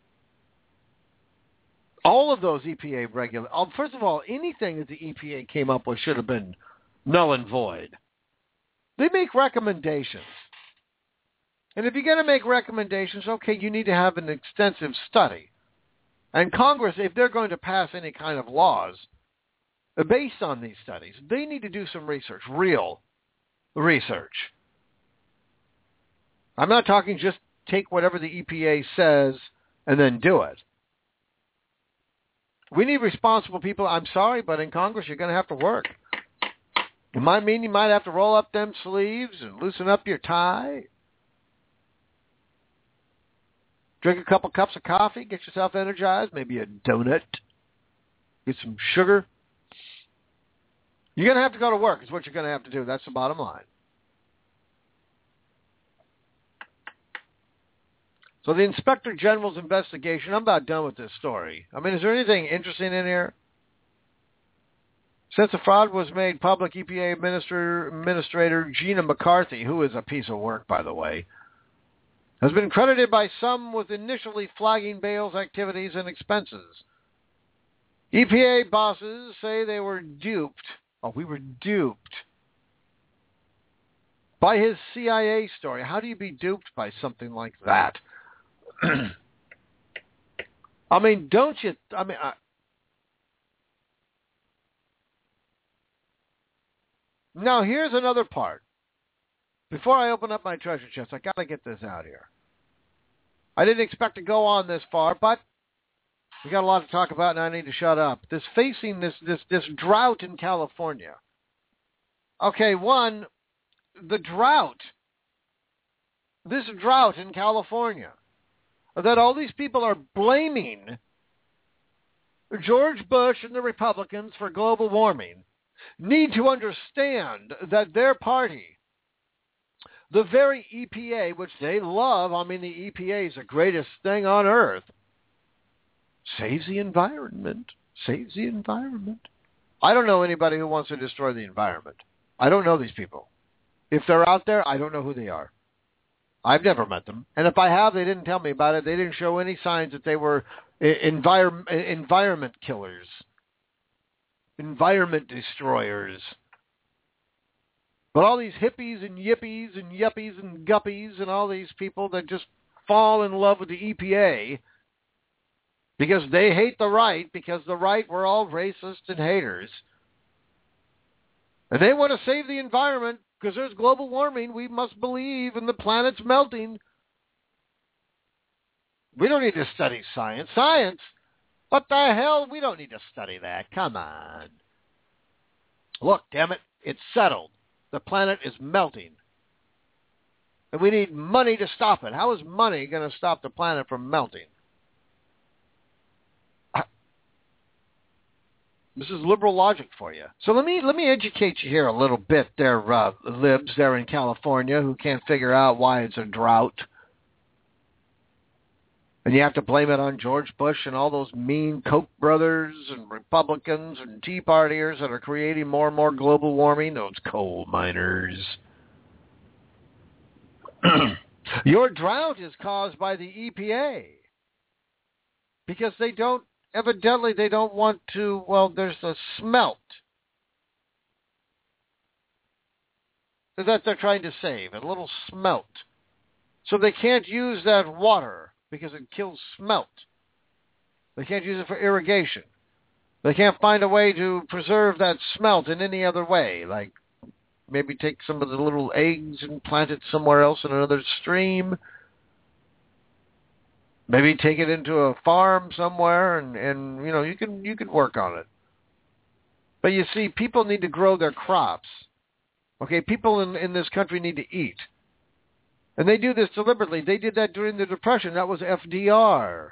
All of those EPA first of all, anything that the EPA came up with should have been null and void. They make recommendations. And if you're going to make recommendations, okay, you need to have an extensive study. And Congress, if they're going to pass any kind of laws based on these studies, they need to do some research, real research. I'm not talking just take whatever the EPA says and then do it. We need responsible people. I'm sorry, but in Congress, you're going to have to work. It might mean you might have to roll up them sleeves and loosen up your tie. Drink a couple cups of coffee, get yourself energized, maybe a donut, get some sugar. You're going to have to go to work is what you're going to have to do. That's the bottom line. So the Inspector General's investigation, I'm about done with this story. I mean, is there anything interesting in here? Since the fraud was made public, EPA Administrator Gina McCarthy, who is a piece of work, by the way, has been credited by some with initially flagging Bales' activities and expenses. EPA bosses say they were duped. Oh, we were duped by his CIA story. How do you be duped by something like that? I mean, don't you... I mean... Now, here's another part. Before I open up my treasure chest, I got to get this out here. I didn't expect to go on this far, but we got a lot to talk about, and I need to shut up. Facing this drought in California. Okay, one, the drought, this drought in California, that all these people are blaming George Bush and the Republicans for global warming, need to understand that their party, the very EPA, which they love, I mean, the EPA is the greatest thing on earth, saves the environment. Saves the environment. I don't know anybody who wants to destroy the environment. I don't know these people. If they're out there, I don't know who they are. I've never met them. And if I have, they didn't tell me about it. They didn't show any signs that they were environment killers, environment destroyers. But all these hippies and yippies and yuppies and guppies and all these people that just fall in love with the EPA because they hate the right, because the right were all racists and haters. And they want to save the environment because there's global warming. We must believe and the planet's melting. We don't need to study science. Science? What the hell? We don't need to study that. Come on. Look, damn it, it's settled. The planet is melting. And we need money to stop it. How is money going to stop the planet from melting? This is liberal logic for you. So let me educate you here a little bit there, libs there in California who can't figure out why it's a drought. And you have to blame it on George Bush and all those mean Koch brothers and Republicans and Tea Partiers that are creating more and more global warming, those coal miners. Your drought is caused by the EPA because evidently they don't want to, there's a smelt that they're trying to save, a little smelt. So they can't use that water because it kills smelt. They can't use it for irrigation. They can't find a way to preserve that smelt in any other way, like maybe take some of the little eggs and plant it somewhere else in another stream. Maybe take it into a farm somewhere, and you can work on it. But you see, people need to grow their crops. Okay, people in this country need to eat. And they do this deliberately. They did that during the Depression. That was FDR.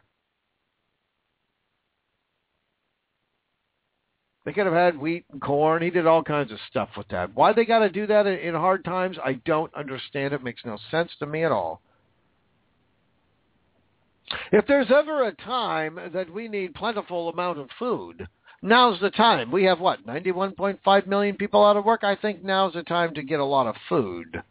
They could have had wheat and corn. He did all kinds of stuff with that. Why they got to do that in hard times, I don't understand. It makes no sense to me at all. If there's ever a time that we need plentiful amount of food, now's the time. We have, 91.5 million people out of work? I think now's the time to get a lot of food.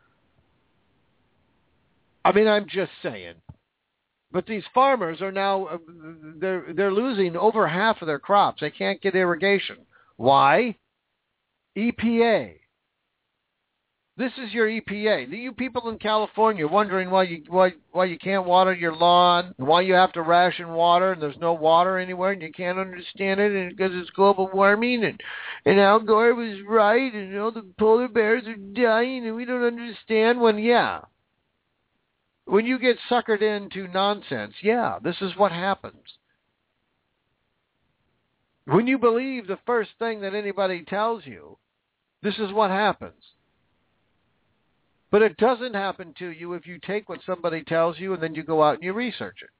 I mean, I'm just saying. But these farmers are now, they're losing over half of their crops. They can't get irrigation. Why? EPA. This is your EPA. You people in California wondering why you can't water your lawn, why you have to ration water, and there's no water anywhere, and you can't understand it, and because it's global warming, and Al Gore was right, and the polar bears are dying, and we don't understand. When you get suckered into nonsense, this is what happens. When you believe the first thing that anybody tells you, this is what happens. But it doesn't happen to you if you take what somebody tells you and then you go out and you research it.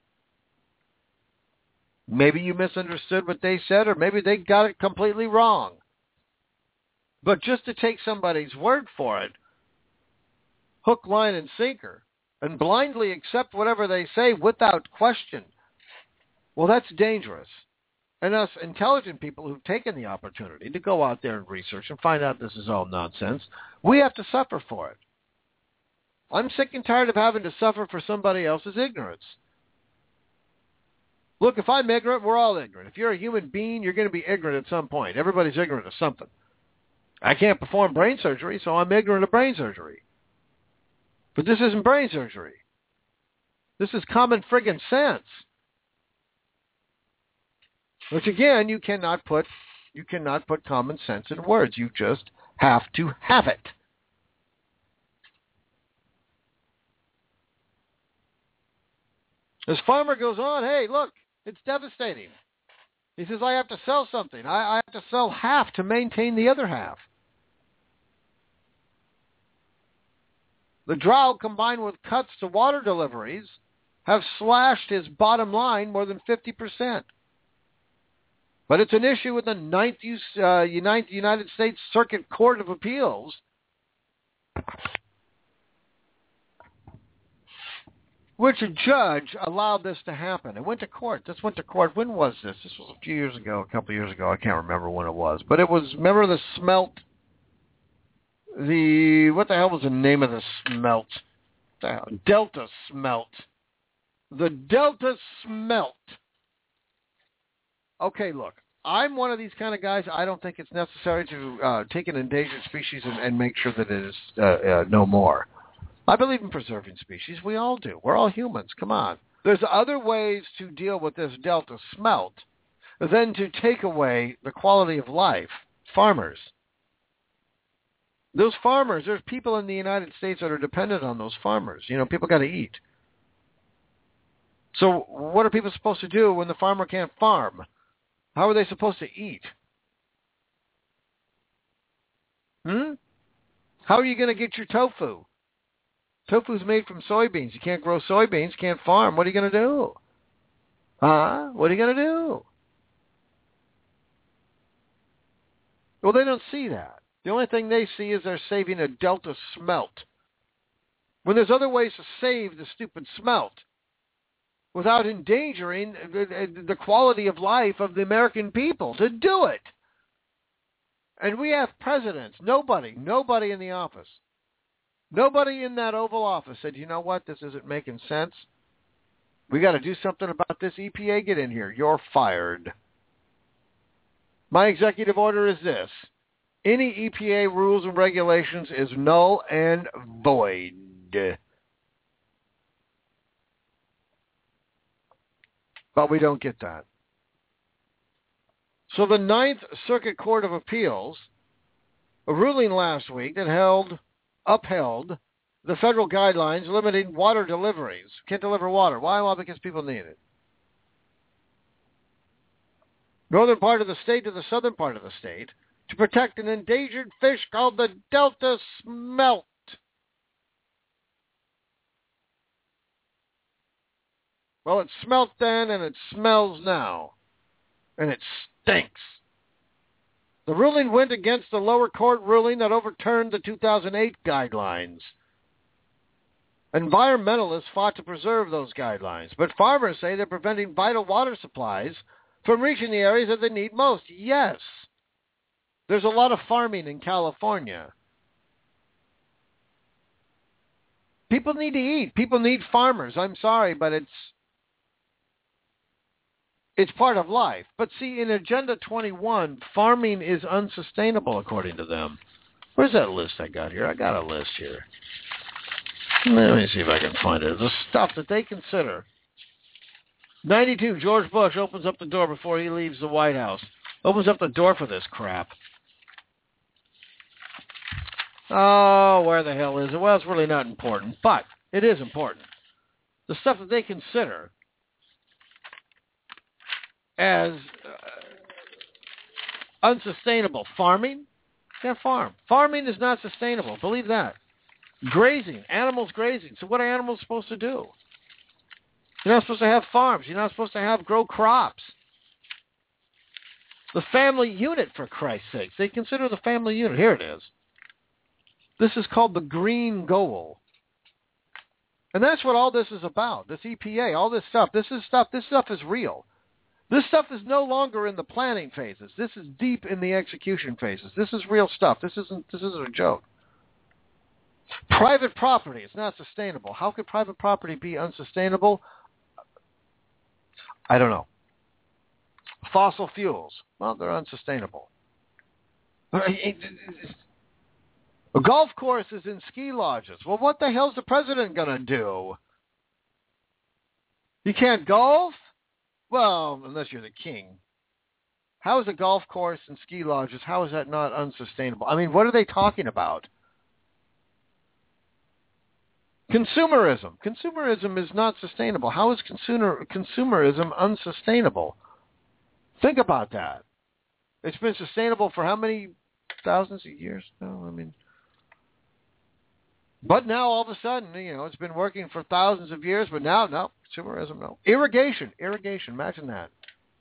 Maybe you misunderstood what they said, or maybe they got it completely wrong. But just to take somebody's word for it, hook, line, and sinker, and blindly accept whatever they say without question, that's dangerous. And us intelligent people who've taken the opportunity to go out there and research and find out this is all nonsense, we have to suffer for it. I'm sick and tired of having to suffer for somebody else's ignorance. Look, if I'm ignorant, we're all ignorant. If you're a human being, you're going to be ignorant at some point. Everybody's ignorant of something. I can't perform brain surgery, so I'm ignorant of brain surgery. But this isn't brain surgery. This is common friggin' sense. Which again, you cannot put common sense in words. You just have to have it. This farmer goes on, hey, look, it's devastating. He says, I have to sell something. I have to sell half to maintain the other half. The drought, combined with cuts to water deliveries, have slashed his bottom line more than 50%. But it's an issue with the Ninth United States Circuit Court of Appeals, which a judge allowed this to happen. It went to court. This went to court. When was this? This was a few years ago, a couple of years ago. I can't remember when it was. But it was, remember the smelt? What the hell was the name of the smelt? Delta smelt. The Delta smelt. Okay, look. I'm one of these kind of guys. I don't think it's necessary to take an endangered species and make sure that it is no more. I believe in preserving species. We all do. We're all humans. Come on. There's other ways to deal with this Delta smelt than to take away the quality of life. Farmers. Those farmers, there's people in the United States that are dependent on those farmers. You know, people got to eat. So what are people supposed to do when the farmer can't farm? How are they supposed to eat? How are you going to get your tofu? Tofu's made from soybeans. You can't grow soybeans, can't farm. What are you going to do? What are you going to do? Well, they don't see that. The only thing they see is they're saving a Delta smelt. When there's other ways to save the stupid smelt without endangering the quality of life of the American people, to do it. And we have presidents. Nobody in the office. Nobody in that Oval Office said, you know what, this isn't making sense. We got to do something about this. EPA, get in here. You're fired. My executive order is this. Any EPA rules and regulations is null and void. But we don't get that. So the Ninth Circuit Court of Appeals, a ruling last week that upheld the federal guidelines limiting water deliveries. Can't deliver water. Why? Well, because people need it. Northern part of the state to the southern part of the state to protect an endangered fish called the Delta smelt. Well, it smelt then and it smells now. And it stinks. The ruling went against the lower court ruling that overturned the 2008 guidelines. Environmentalists fought to preserve those guidelines, but farmers say they're preventing vital water supplies from reaching the areas that they need most. Yes, there's a lot of farming in California. People need to eat. People need farmers. I'm sorry, but it's part of life. But see, in Agenda 21, farming is unsustainable, according to them. Where's that list I got here? I got a list here. Let me see if I can find it. The stuff that they consider. 92, George Bush opens up the door before he leaves the White House. Opens up the door for this crap. Oh, where the hell is it? Well, it's really not important, but it is important. The stuff that they consider as unsustainable. Farming? Can't farm. Farming is not sustainable. Believe that. Grazing. Animals grazing. So what are animals supposed to do? You're not supposed to have farms. You're not supposed to grow crops. The family unit, for Christ's sake. They consider the family unit. Here it is. This is called the Green Goal. And that's what all this is about. This EPA, all this stuff. This stuff is real. This stuff is no longer in the planning phases. This is deep in the execution phases. This is real stuff. This isn't a joke. Private property is not sustainable. How could private property be unsustainable? I don't know. Fossil fuels. Well, they're unsustainable. Golf courses and ski lodges. Well, what the hell's the president going to do? You can't golf? Well, unless you're the king. How is a golf course and ski lodges, how is that not unsustainable? I mean, what are they talking about? Consumerism. Consumerism is not sustainable. How is consumerism unsustainable? Think about that. It's been sustainable for how many thousands of years? No, I mean, But now all of a sudden, it's been working for thousands of years, but now, no, consumerism, no. Irrigation, imagine that.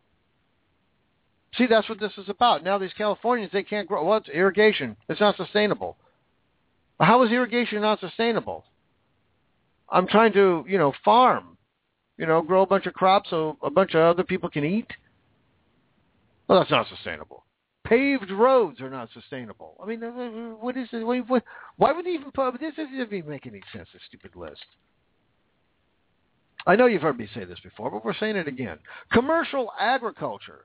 See, that's what this is about. Now these Californians, they can't grow. Well, it's irrigation. It's not sustainable. How is irrigation not sustainable? I'm trying to, farm, grow a bunch of crops so a bunch of other people can eat. Well, that's not sustainable. Paved roads are not sustainable. I mean, what is it? Why would they even put this? Doesn't even make any sense, this stupid list. I know you've heard me say this before, but we're saying it again. Commercial agriculture.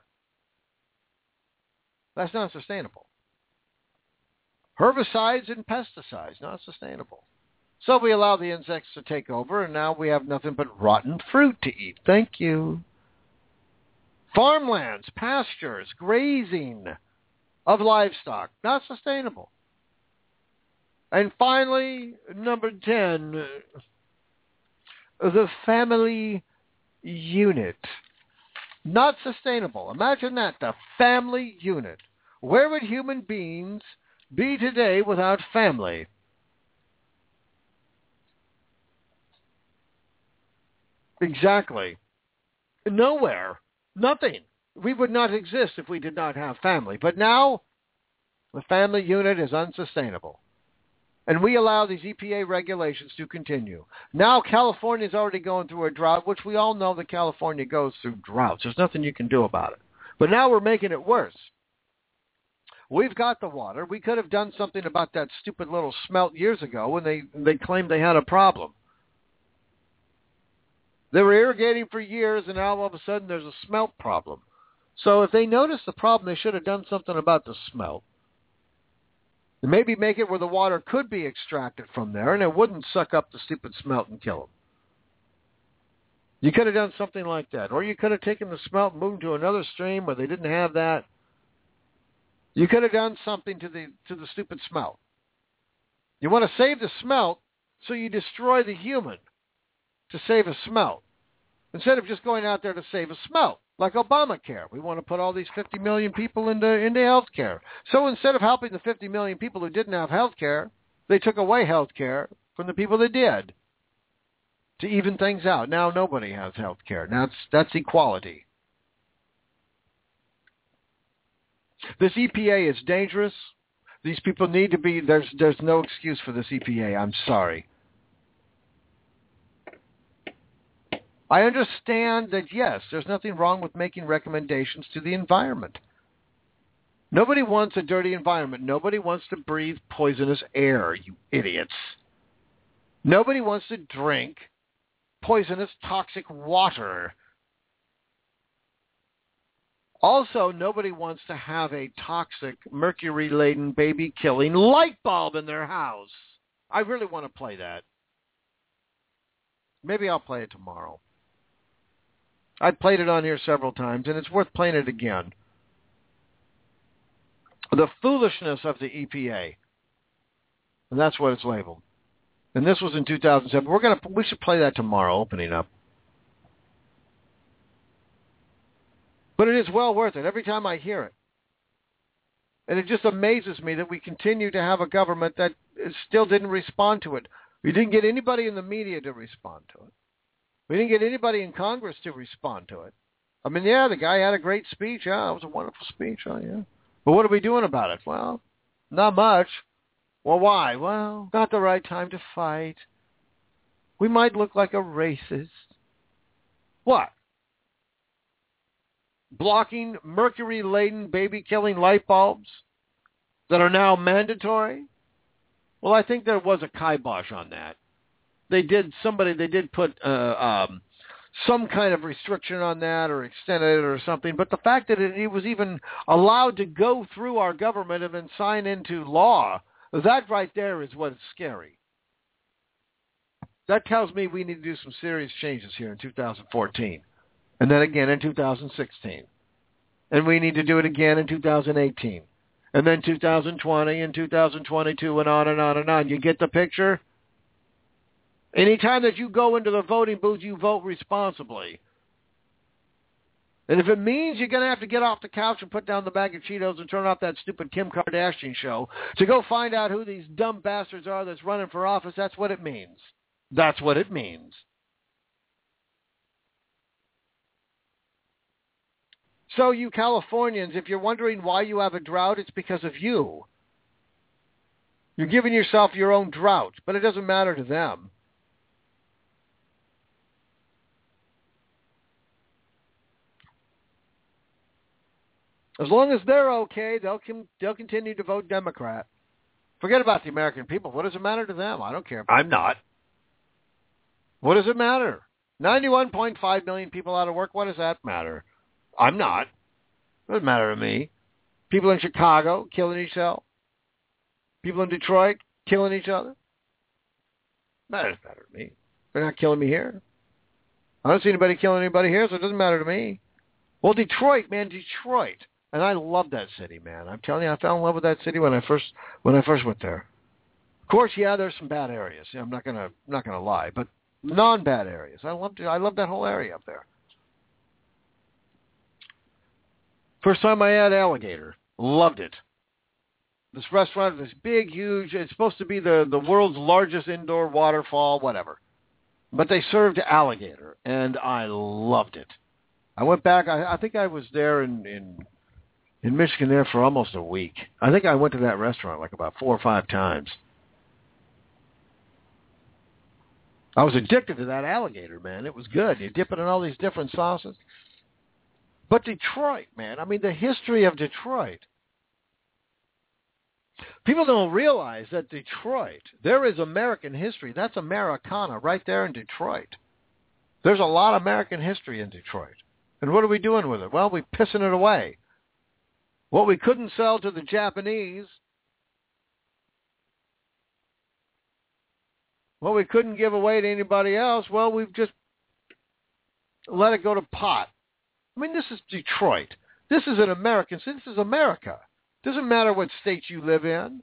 That's not sustainable. Herbicides and pesticides, not sustainable. So we allow the insects to take over, and now we have nothing but rotten fruit to eat. Thank you. Farmlands, pastures, grazing of livestock, not sustainable. And finally, number 10, the family unit. Not sustainable. Imagine that, the family unit. Where would human beings be today without family? Exactly. Nowhere. Nothing. We would not exist if we did not have family. But now, the family unit is unsustainable. And we allow these EPA regulations to continue. Now California is already going through a drought, which we all know that California goes through droughts. There's nothing you can do about it. But now we're making it worse. We've got the water. We could have done something about that stupid little smelt years ago when they claimed they had a problem. They were irrigating for years, and now all of a sudden there's a smelt problem. So if they noticed the problem, they should have done something about the smelt. And maybe make it where the water could be extracted from there, and it wouldn't suck up the stupid smelt and kill them. You could have done something like that. Or you could have taken the smelt and moved to another stream where they didn't have that. You could have done something to the stupid smelt. You want to save the smelt, so you destroy the human to save a smelt, instead of just going out there to save a smelt, like Obamacare. We want to put all these 50 million people into health care. So instead of helping the 50 million people who didn't have health care, they took away health care from the people that did to even things out. Now nobody has health care. Now that's equality. This EPA is dangerous. These people need to be, there's no excuse for this EPA. I'm sorry. I understand that, yes, there's nothing wrong with making recommendations to the environment. Nobody wants a dirty environment. Nobody wants to breathe poisonous air, you idiots. Nobody wants to drink poisonous, toxic water. Also, nobody wants to have a toxic, mercury-laden, baby-killing light bulb in their house. I really want to play that. Maybe I'll play it tomorrow. I've played it on here several times, and it's worth playing it again. The foolishness of the EPA. And that's what it's labeled. And this was in 2007. We should play that tomorrow, opening up. But it is well worth it every time I hear it. And it just amazes me that we continue to have a government that still didn't respond to it. We didn't get anybody in the media to respond to it. We didn't get anybody in Congress to respond to it. I mean, yeah, the guy had a great speech. Yeah, it was a wonderful speech. Oh, yeah. But what are we doing about it? Well, not much. Well, why? Well, not the right time to fight. We might look like a racist. What? Blocking mercury-laden, baby-killing light bulbs that are now mandatory? Well, I think there was a kibosh on that. They did put some kind of restriction on that or extended it or something. But the fact that it was even allowed to go through our government and then sign into law, that right there is what is scary. That tells me we need to do some serious changes here in 2014. And then again in 2016. And we need to do it again in 2018. And then 2020 and 2022 and on and on and on. You get the picture? Anytime that you go into the voting booth, you vote responsibly. And if it means you're going to have to get off the couch and put down the bag of Cheetos and turn off that stupid Kim Kardashian show to go find out who these dumb bastards are that's running for office, that's what it means. That's what it means. So you Californians, if you're wondering why you have a drought, it's because of you. You're giving yourself your own drought, but it doesn't matter to them. As long as they're okay, they'll continue to vote Democrat. Forget about the American people. What does it matter to them? I don't care. I'm not. What does it matter? 91.5 million people out of work. What does that matter? I'm not. It doesn't matter to me. People in Chicago killing each other. People in Detroit killing each other. That doesn't matter to me. They're not killing me here. I don't see anybody killing anybody here, so it doesn't matter to me. Well, Detroit, man, Detroit. And I love that city, man. I'm telling you, I fell in love with that city when I first went there. Of course, yeah, there's some bad areas. I'm not gonna lie, but non-bad areas. I love that whole area up there. First time I had alligator, loved it. This restaurant, this big, huge. It's supposed to be the world's largest indoor waterfall, whatever. But they served alligator, and I loved it. I went back. I think I was there in Michigan there for almost a week. I think I went to that restaurant like about 4 or 5 times. I was addicted to that alligator, man. It was good. You dip it in all these different sauces. But Detroit, man, I mean, the history of Detroit. People don't realize that Detroit, there is American history. That's Americana right there in Detroit. There's a lot of American history in Detroit. And what are we doing with it? Well, we're pissing it away. What we couldn't sell to the Japanese, what we couldn't give away to anybody else, well, we've just let it go to pot. I mean, this is Detroit. This is an American city. This is America. Doesn't matter what state you live in.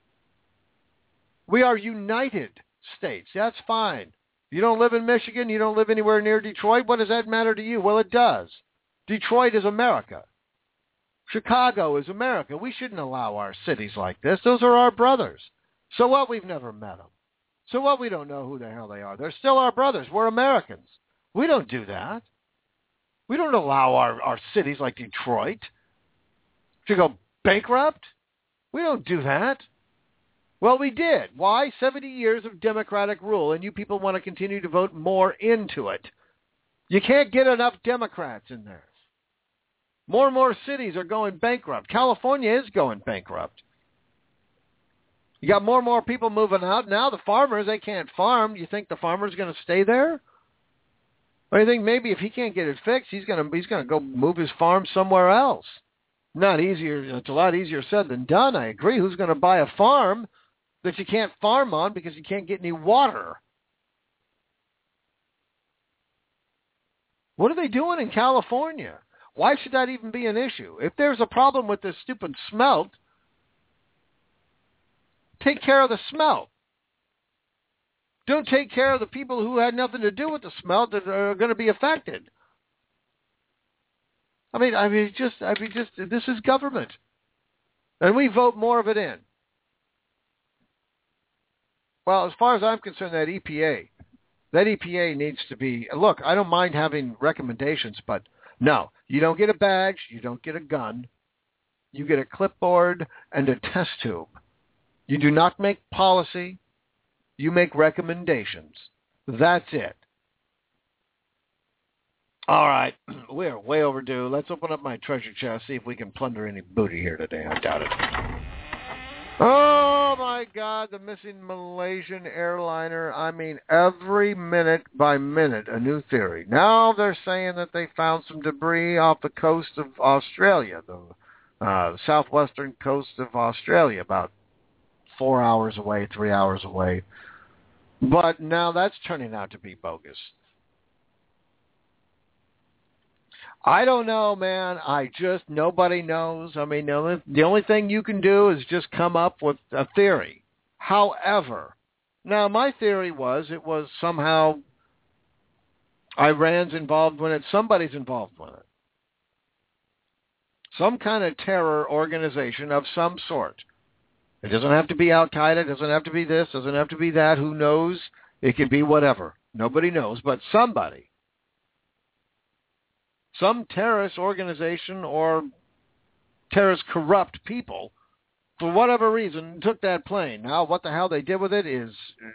We are United States. That's fine. You don't live in Michigan. You don't live anywhere near Detroit. What does that matter to you? Well, it does. Detroit is America. Chicago is America. We shouldn't allow our cities like this. Those are our brothers. So what? We've never met them. So what? We don't know who the hell they are. They're still our brothers. We're Americans. We don't do that. We don't allow our cities like Detroit to go bankrupt. We don't do that. Well, we did. Why? 70 years of Democratic rule, and you people want to continue to vote more into it. You can't get enough Democrats in there. More and more cities are going bankrupt. California is going bankrupt. You got more and more people moving out. Now the farmers, they can't farm. You think the farmer's going to stay there? Or you think maybe if he can't get it fixed, he's going to go move his farm somewhere else? Not easier. It's a lot easier said than done. I agree. Who's going to buy a farm that you can't farm on because you can't get any water? What are they doing in California? Why should that even be an issue? If there's a problem with this stupid smelt, take care of the smelt. Don't take care of the people who had nothing to do with the smelt that are going to be affected. I mean, this is government. And we vote more of it in. Well, as far as I'm concerned, that EPA needs to be, look, I don't mind having recommendations, but no, you don't get a badge, you don't get a gun, you get a clipboard and a test tube. You do not make policy, you make recommendations. That's it. All right, we're way overdue. Let's open up my treasure chest, see if we can plunder any booty here today. I doubt it. Oh, my God, the missing Malaysian airliner. I mean, every minute by minute, a new theory. Now they're saying that they found some debris off the coast of Australia, the southwestern coast of Australia, about 4 hours away, 3 hours away. But now that's turning out to be bogus. I don't know, man. Nobody knows. I mean, the only thing you can do is just come up with a theory. However, now my theory was it was somehow Iran's involved with it. Somebody's involved with it. some kind of terror organization of some sort. It doesn't have to be Al-Qaeda. It doesn't have to be this. It doesn't have to be that. Who knows? It could be whatever. Nobody knows, but somebody. Some terrorist organization or terrorist corrupt people, for whatever reason, took that plane. Now, what the hell they did with it is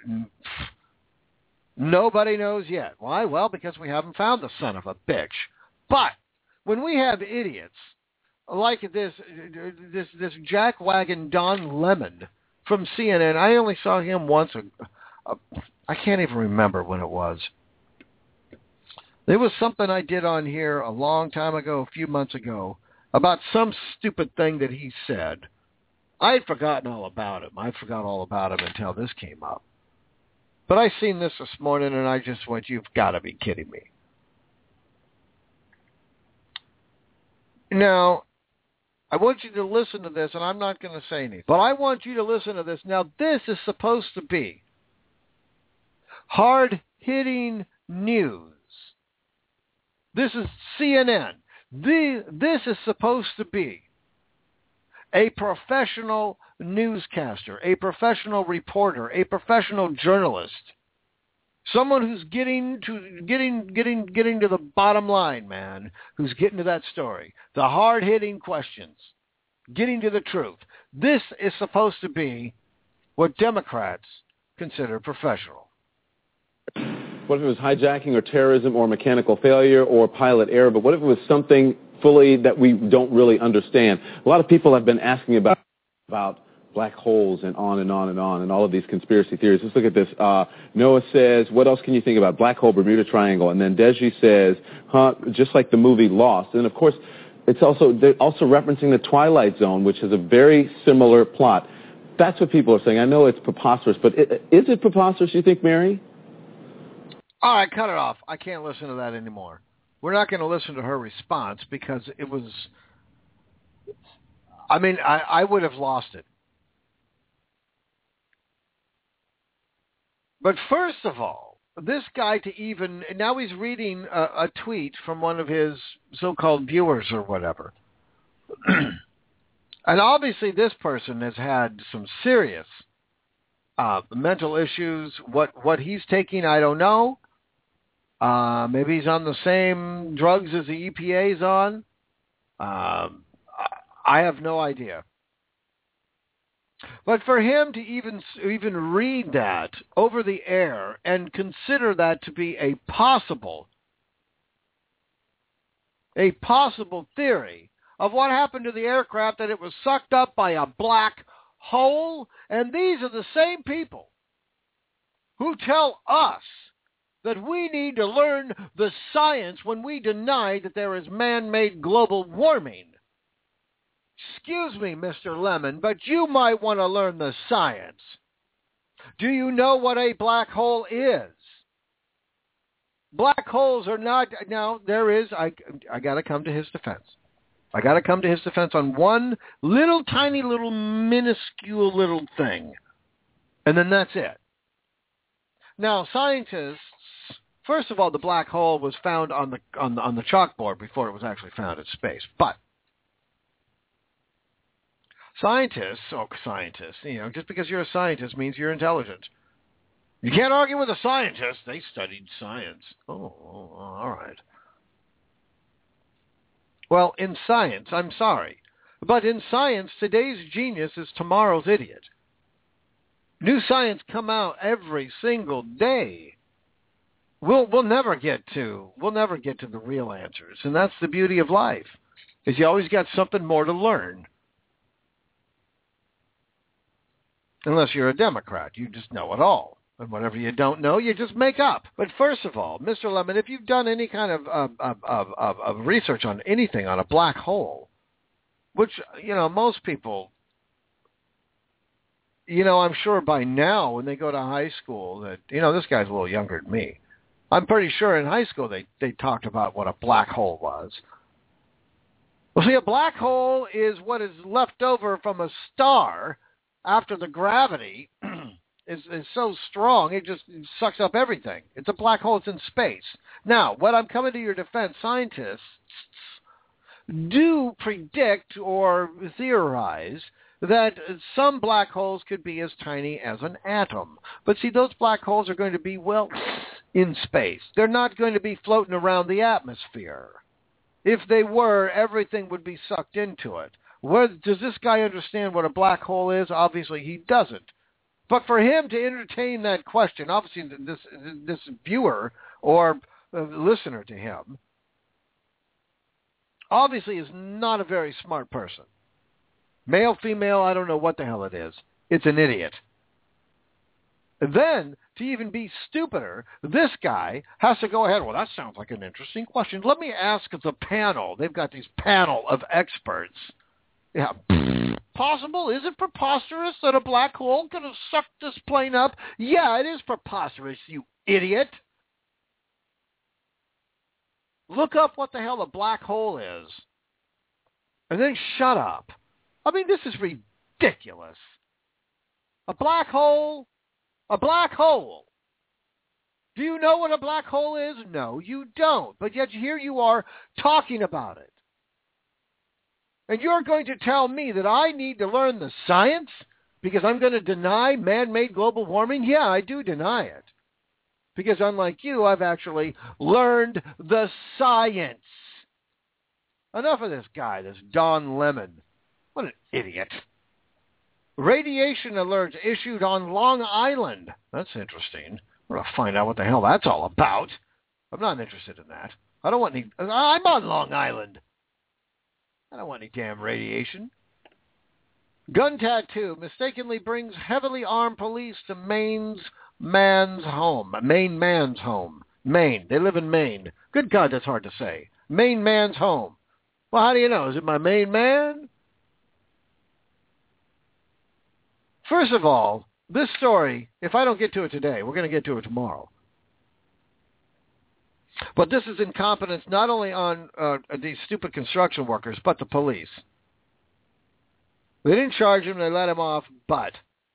nobody knows yet. Why? Well, because we haven't found the son of a bitch. But when we have idiots like this jackwagon Don Lemon from CNN, I only saw him once. I can't even remember when it was. There was something I did on here a long time ago, a few months ago, about some stupid thing that he said. I had forgotten all about him. I forgot all about him until this came up. But I seen this morning, and I just went, you've got to be kidding me. Now, I want you to listen to this, and I'm not going to say anything, but I want you to listen to this. Now, this is supposed to be hard-hitting news. This is CNN. This is supposed to be a professional newscaster, a professional reporter, a professional journalist, someone who's getting to the bottom line, man, who's getting to that story, the hard-hitting questions, getting to the truth. This is supposed to be what Democrats consider professional. What if it was hijacking or terrorism or mechanical failure or pilot error? But what if it was something fully that we don't really understand? A lot of people have been asking about black holes and on and on and on and all of these conspiracy theories. Let's look at this. Noah says, what else can you think about? Black hole, Bermuda Triangle. And then Deji says, just like the movie Lost. And, of course, they're also referencing the Twilight Zone, which has a very similar plot. That's what people are saying. I know it's preposterous, but is it preposterous, you think, Mary? All right, cut it off. I can't listen to that anymore. We're not going to listen to her response because it was, I would have lost it. But first of all, this guy now he's reading a tweet from one of his so-called viewers or whatever. And obviously this person has had some serious mental issues. What he's taking, I don't know. Maybe he's on the same drugs as the EPA's on. I have no idea. But for him to even read that over the air and consider that to be a possible theory of what happened to the aircraft, that it was sucked up by a black hole, and these are the same people who tell us that we need to learn the science when we deny that there is man-made global warming. Excuse me, Mr. Lemon, but you might want to learn the science. Do you know what a black hole is? Black holes are not... Now, there is... I got to come to his defense. I got to come to his defense on one little tiny little minuscule little thing. And then that's it. Now, scientists... First of all, the black hole was found on the chalkboard before it was actually found in space. But scientists, just because you're a scientist means you're intelligent. You can't argue with a scientist. They studied science. Oh, all right. Well, in science, I'm sorry, but in science, today's genius is tomorrow's idiot. New science come out every single day. We'll never get to the real answers, and that's the beauty of life, is you always got something more to learn. Unless you're a Democrat, you just know it all, and whatever you don't know, you just make up. But first of all, Mr. Lemon, if you've done any kind of research on anything on a black hole, which most people, I'm sure by now when they go to high school that this guy's a little younger than me. I'm pretty sure in high school they talked about what a black hole was. Well, see, a black hole is what is left over from a star after the gravity is so strong, it just sucks up everything. It's a black hole. It's in space. Now, what I'm coming to your defense, scientists do predict or theorize that some black holes could be as tiny as an atom. But see, those black holes are going to be, well, in space. They're not going to be floating around the atmosphere. If they were, everything would be sucked into it. Does this guy understand what a black hole is? Obviously, he doesn't. But for him to entertain that question, obviously this viewer or listener to him, obviously is not a very smart person. Male, female, I don't know what the hell it is. It's an idiot. And then, to even be stupider, this guy has to go ahead, well, that sounds like an interesting question. Let me ask the panel. They've got these panel of experts. Yeah, possible? Is it preposterous that a black hole could have sucked this plane up? Yeah, it is preposterous, you idiot. Look up what the hell a black hole is. And then shut up. I mean, this is ridiculous. A black hole? A black hole. Do you know what a black hole is? No, you don't. But yet here you are talking about it. And you're going to tell me that I need to learn the science because I'm going to deny man-made global warming? Yeah, I do deny it. Because unlike you, I've actually learned the science. Enough of this guy, this Don Lemon. What an idiot. Radiation alerts issued on Long Island. That's interesting. We're going to find out what the hell that's all about. I'm not interested in that. I don't want any... I'm on Long Island. I don't want any damn radiation. Gun tattoo mistakenly brings heavily armed police to Maine man's home. Maine. They live in Maine. Good God, that's hard to say. Maine man's home. Well, how do you know? Is it my Maine man? First of all, this story, if I don't get to it today, we're going to get to it tomorrow. But this is incompetence not only on these stupid construction workers, but the police. They didn't charge him, they let him off, but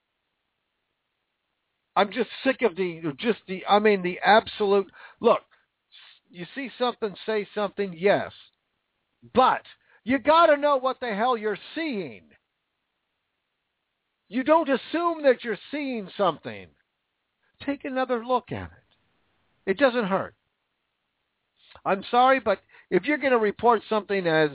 I'm just sick of the absolute, look, you see something, say something, yes. But you got to know what the hell you're seeing. You don't assume that you're seeing something. Take another look at it. It doesn't hurt. I'm sorry, but if you're going to report something as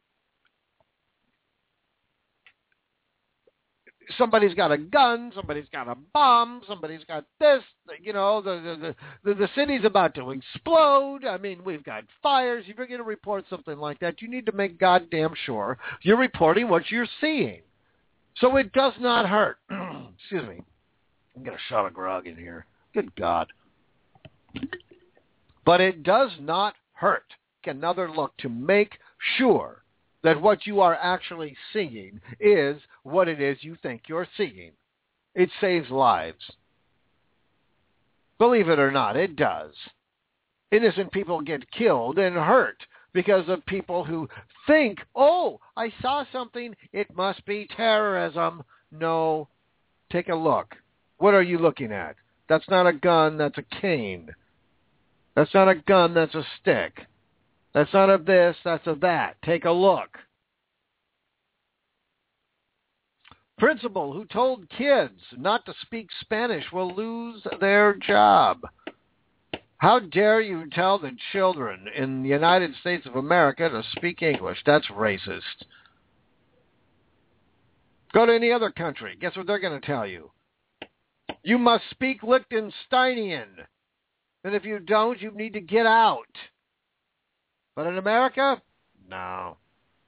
somebody's got a gun, somebody's got a bomb, somebody's got this, the city's about to explode, I mean, we've got fires, if you're going to report something like that, you need to make goddamn sure you're reporting what you're seeing. So it does not hurt. Excuse me. I'm going to shot of grog in here. Good God. But it does not hurt. Take another look to make sure that what you are actually seeing is what it is you think you're seeing. It saves lives. Believe it or not, it does. Innocent people get killed and hurt because of people who think, oh, I saw something, it must be terrorism. No, take a look. What are you looking at? That's not a gun, that's a cane. That's not a gun, that's a stick. That's not a this, that's a that. Take a look. Principal who told kids not to speak Spanish will lose their job. How dare you tell the children in the United States of America to speak English? That's racist. Go to any other country. Guess what they're going to tell you? You must speak Liechtensteinian. And if you don't, you need to get out. But in America, no.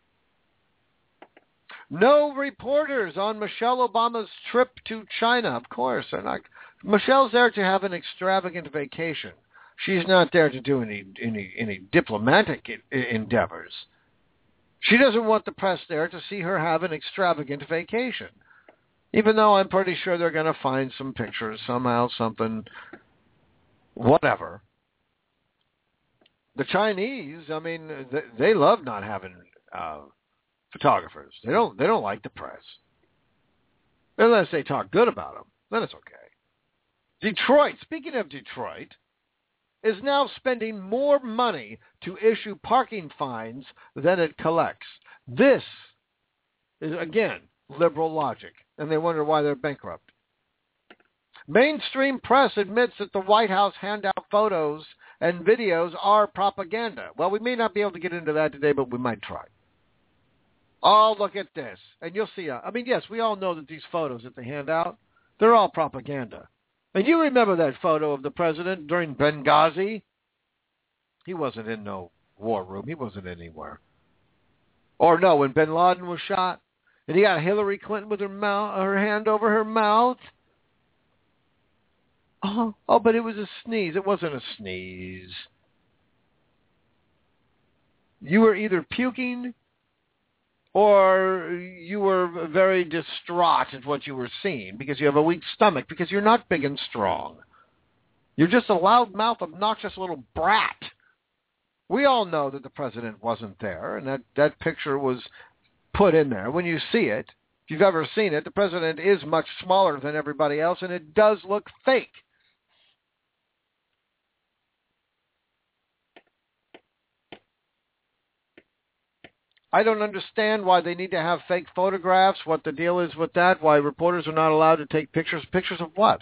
No reporters on Michelle Obama's trip to China. Of course, they're not. Michelle's there to have an extravagant vacation. She's not there to do any diplomatic endeavors. She doesn't want the press there to see her have an extravagant vacation. Even though I'm pretty sure they're going to find some pictures somehow, something, whatever. The Chinese, I mean, they love not having photographers. They don't like the press. Unless they talk good about them, then it's okay. Detroit, speaking of Detroit, is now spending more money to issue parking fines than it collects. This is, again, liberal logic, and they wonder why they're bankrupt. Mainstream press admits that the White House handout photos and videos are propaganda. Well, we may not be able to get into that today, but we might try. Oh, look at this. And you'll see. Yes, we all know that these photos that they hand out, they're all propaganda. And you remember that photo of the president during Benghazi? He wasn't in no war room. He wasn't anywhere. Or no, when bin Laden was shot, and he got Hillary Clinton with her hand over her mouth. Oh, but it was a sneeze. It wasn't a sneeze. You were either puking or you were very distraught at what you were seeing because you have a weak stomach, because you're not big and strong. You're just a loudmouth, obnoxious little brat. We all know that the president wasn't there, and that picture was put in there. When you see it, if you've ever seen it, the president is much smaller than everybody else, and it does look fake. I don't understand why they need to have fake photographs, what the deal is with that, why reporters are not allowed to take pictures. Pictures of what?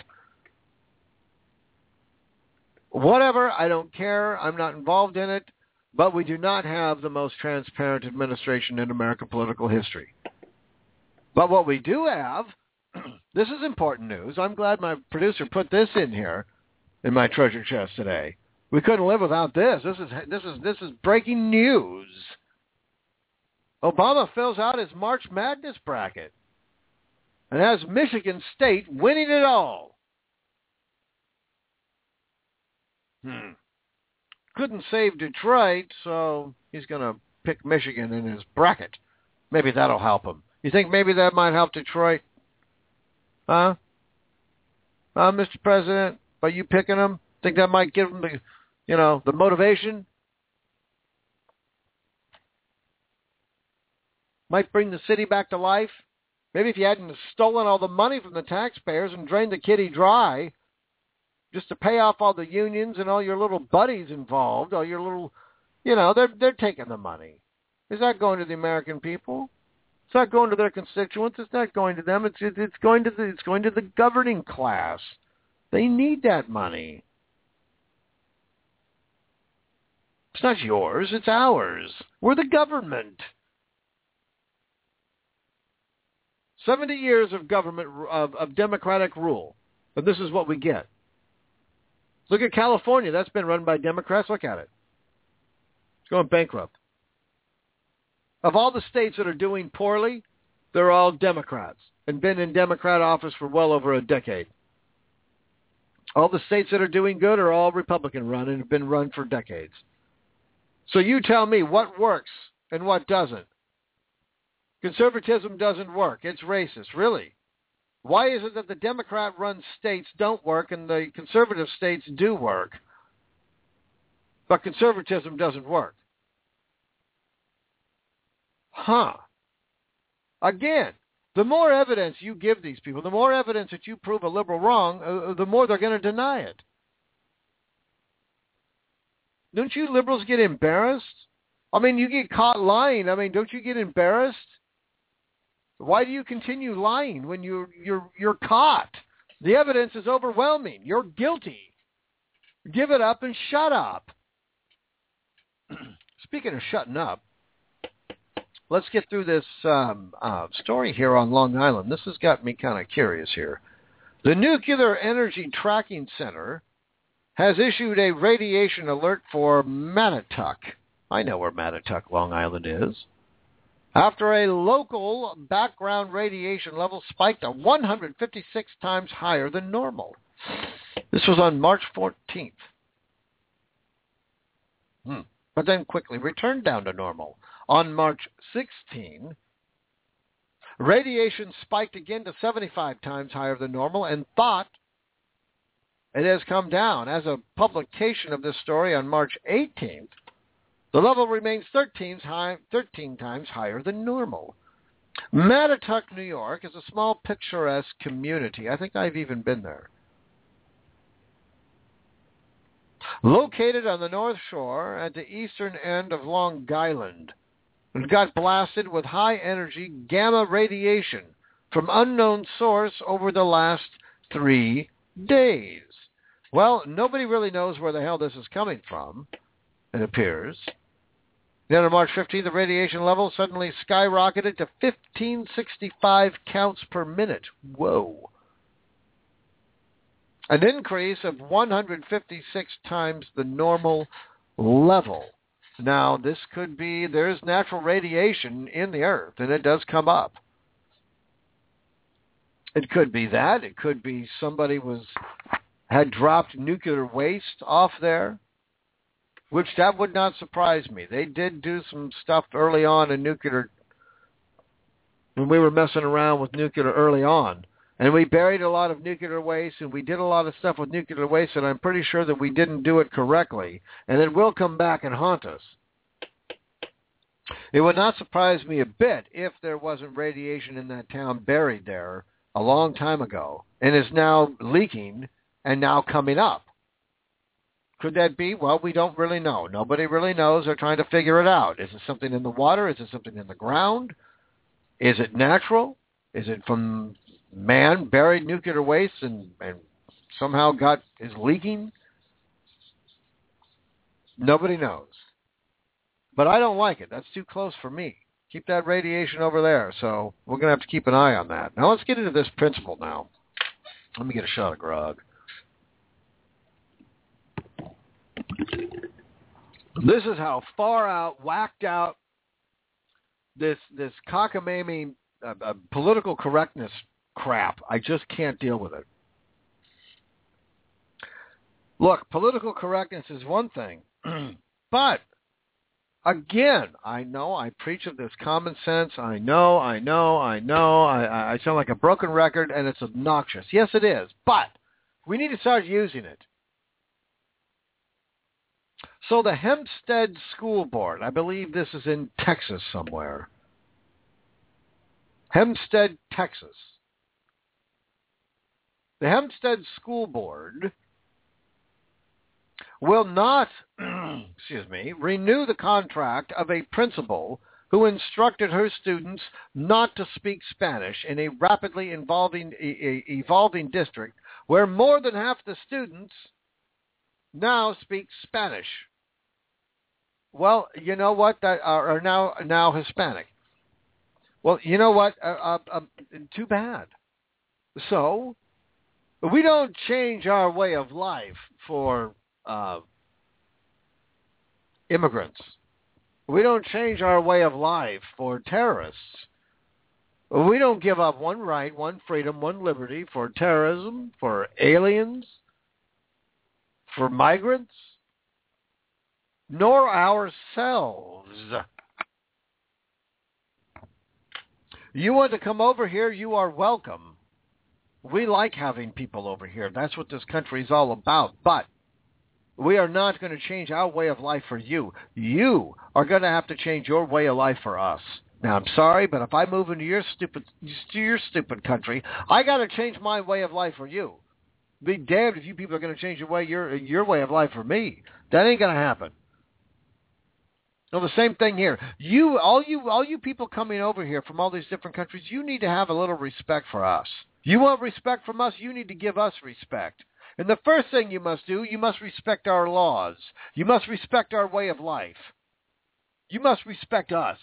Whatever, I don't care. I'm not involved in it. But we do not have the most transparent administration in American political history. But what we do have, this is important news. I'm glad my producer put this in here in my treasure chest today. We couldn't live without this. This is breaking news. Obama fills out his March Madness bracket and has Michigan State winning it all. Couldn't save Detroit, so he's going to pick Michigan in his bracket. Maybe that'll help him. You think maybe that might help Detroit? Huh? Mr. President, by you picking him? Think that might give him the motivation? Might bring the city back to life? Maybe if you hadn't stolen all the money from the taxpayers and drained the kitty dry just to pay off all the unions and all your little buddies involved, all your little, they're taking the money. Is that going to the American people? It's not going to their constituents. It's not going to them. It's going to the governing class. They need that money. It's not yours. It's ours. We're the government. 70 years of government, of democratic rule. And this is what we get. Look at California. That's been run by Democrats. Look at it. It's going bankrupt. Of all the states that are doing poorly, they're all Democrats and been in Democrat office for well over a decade. All the states that are doing good are all Republican-run and have been run for decades. So you tell me what works and what doesn't. Conservatism doesn't work. It's racist. Really? Why is it that the Democrat-run states don't work and the conservative states do work, but conservatism doesn't work? Again, the more evidence you give these people, the more evidence that you prove a liberal wrong, the more they're going to deny it. Don't you liberals get embarrassed? You get caught lying. Don't you get embarrassed? Why do you continue lying when you're caught? The evidence is overwhelming. You're guilty. Give it up and shut up. Speaking of shutting up, let's get through this story here on Long Island. This has got me kind of curious here. The Nuclear Energy Tracking Center has issued a radiation alert for Mattituck. I know where Mattituck, Long Island is. After a local background radiation level spiked to 156 times higher than normal. This was on March 14th. But then quickly returned down to normal. On March 16, radiation spiked again to 75 times higher than normal and thought it has come down. As a publication of this story on March 18th, the level remains 13 times higher than normal. Mattituck, New York, is a small picturesque community. I think I've even been there. located on the North Shore at the eastern end of Long Island. It got blasted with high-energy gamma radiation from unknown source over the last 3 days. Well, nobody really knows where the hell this is coming from, it appears. Then on March 15th, the radiation level suddenly skyrocketed to 1565 counts per minute. Whoa. An increase of 156 times the normal level. Now, this could be, there's natural radiation in the earth, and it does come up. It could be that. It could be somebody had dropped nuclear waste off there, which that would not surprise me. They did do some stuff early on in nuclear, when we were messing around with nuclear early on. And we buried a lot of nuclear waste, and we did a lot of stuff with nuclear waste, and I'm pretty sure that we didn't do it correctly. And it will come back and haunt us. It would not surprise me a bit if there wasn't radiation in that town buried there a long time ago, and is now leaking and now coming up. Could that be? Well, we don't really know. Nobody really knows. They're trying to figure it out. Is it something in the water? Is it something in the ground? Is it natural? Is it from man buried nuclear waste and somehow is leaking? Nobody knows. But I don't like it. That's too close for me. Keep that radiation over there. So we're going to have to keep an eye on that. Now let's get into this principle now. Let me get a shot of grog. This is how far out, whacked out this cockamamie political correctness crap. I just can't deal with it. Look, political correctness is one thing, but again, I know I preach of this common sense. I know. I sound like a broken record, and it's obnoxious. Yes, it is, but we need to start using it. So the Hempstead School Board, I believe this is in Texas somewhere. Hempstead, Texas. The Hempstead School Board will not, renew the contract of a principal who instructed her students not to speak Spanish in a rapidly evolving district where more than half the students now speak Spanish. Well, you know what? That are now Hispanic. Well, you know what? Too bad. So we don't change our way of life for immigrants. We don't change our way of life for terrorists. We don't give up one right, one freedom, one liberty for terrorism, for aliens, for migrants, nor ourselves. You want to come over here, you are welcome. We like having people over here. That's what this country is all about. But we are not going to change our way of life for you. You are going to have to change your way of life for us. Now, I'm sorry, but if I move into your stupid country, I got to change my way of life for you. Be damned if you people are going to change your way of life for me. That ain't going to happen. No, the same thing here. All you people coming over here from all these different countries, you need to have a little respect for us. You want respect from us, you need to give us respect. And the first thing you must do, you must respect our laws. You must respect our way of life. You must respect us.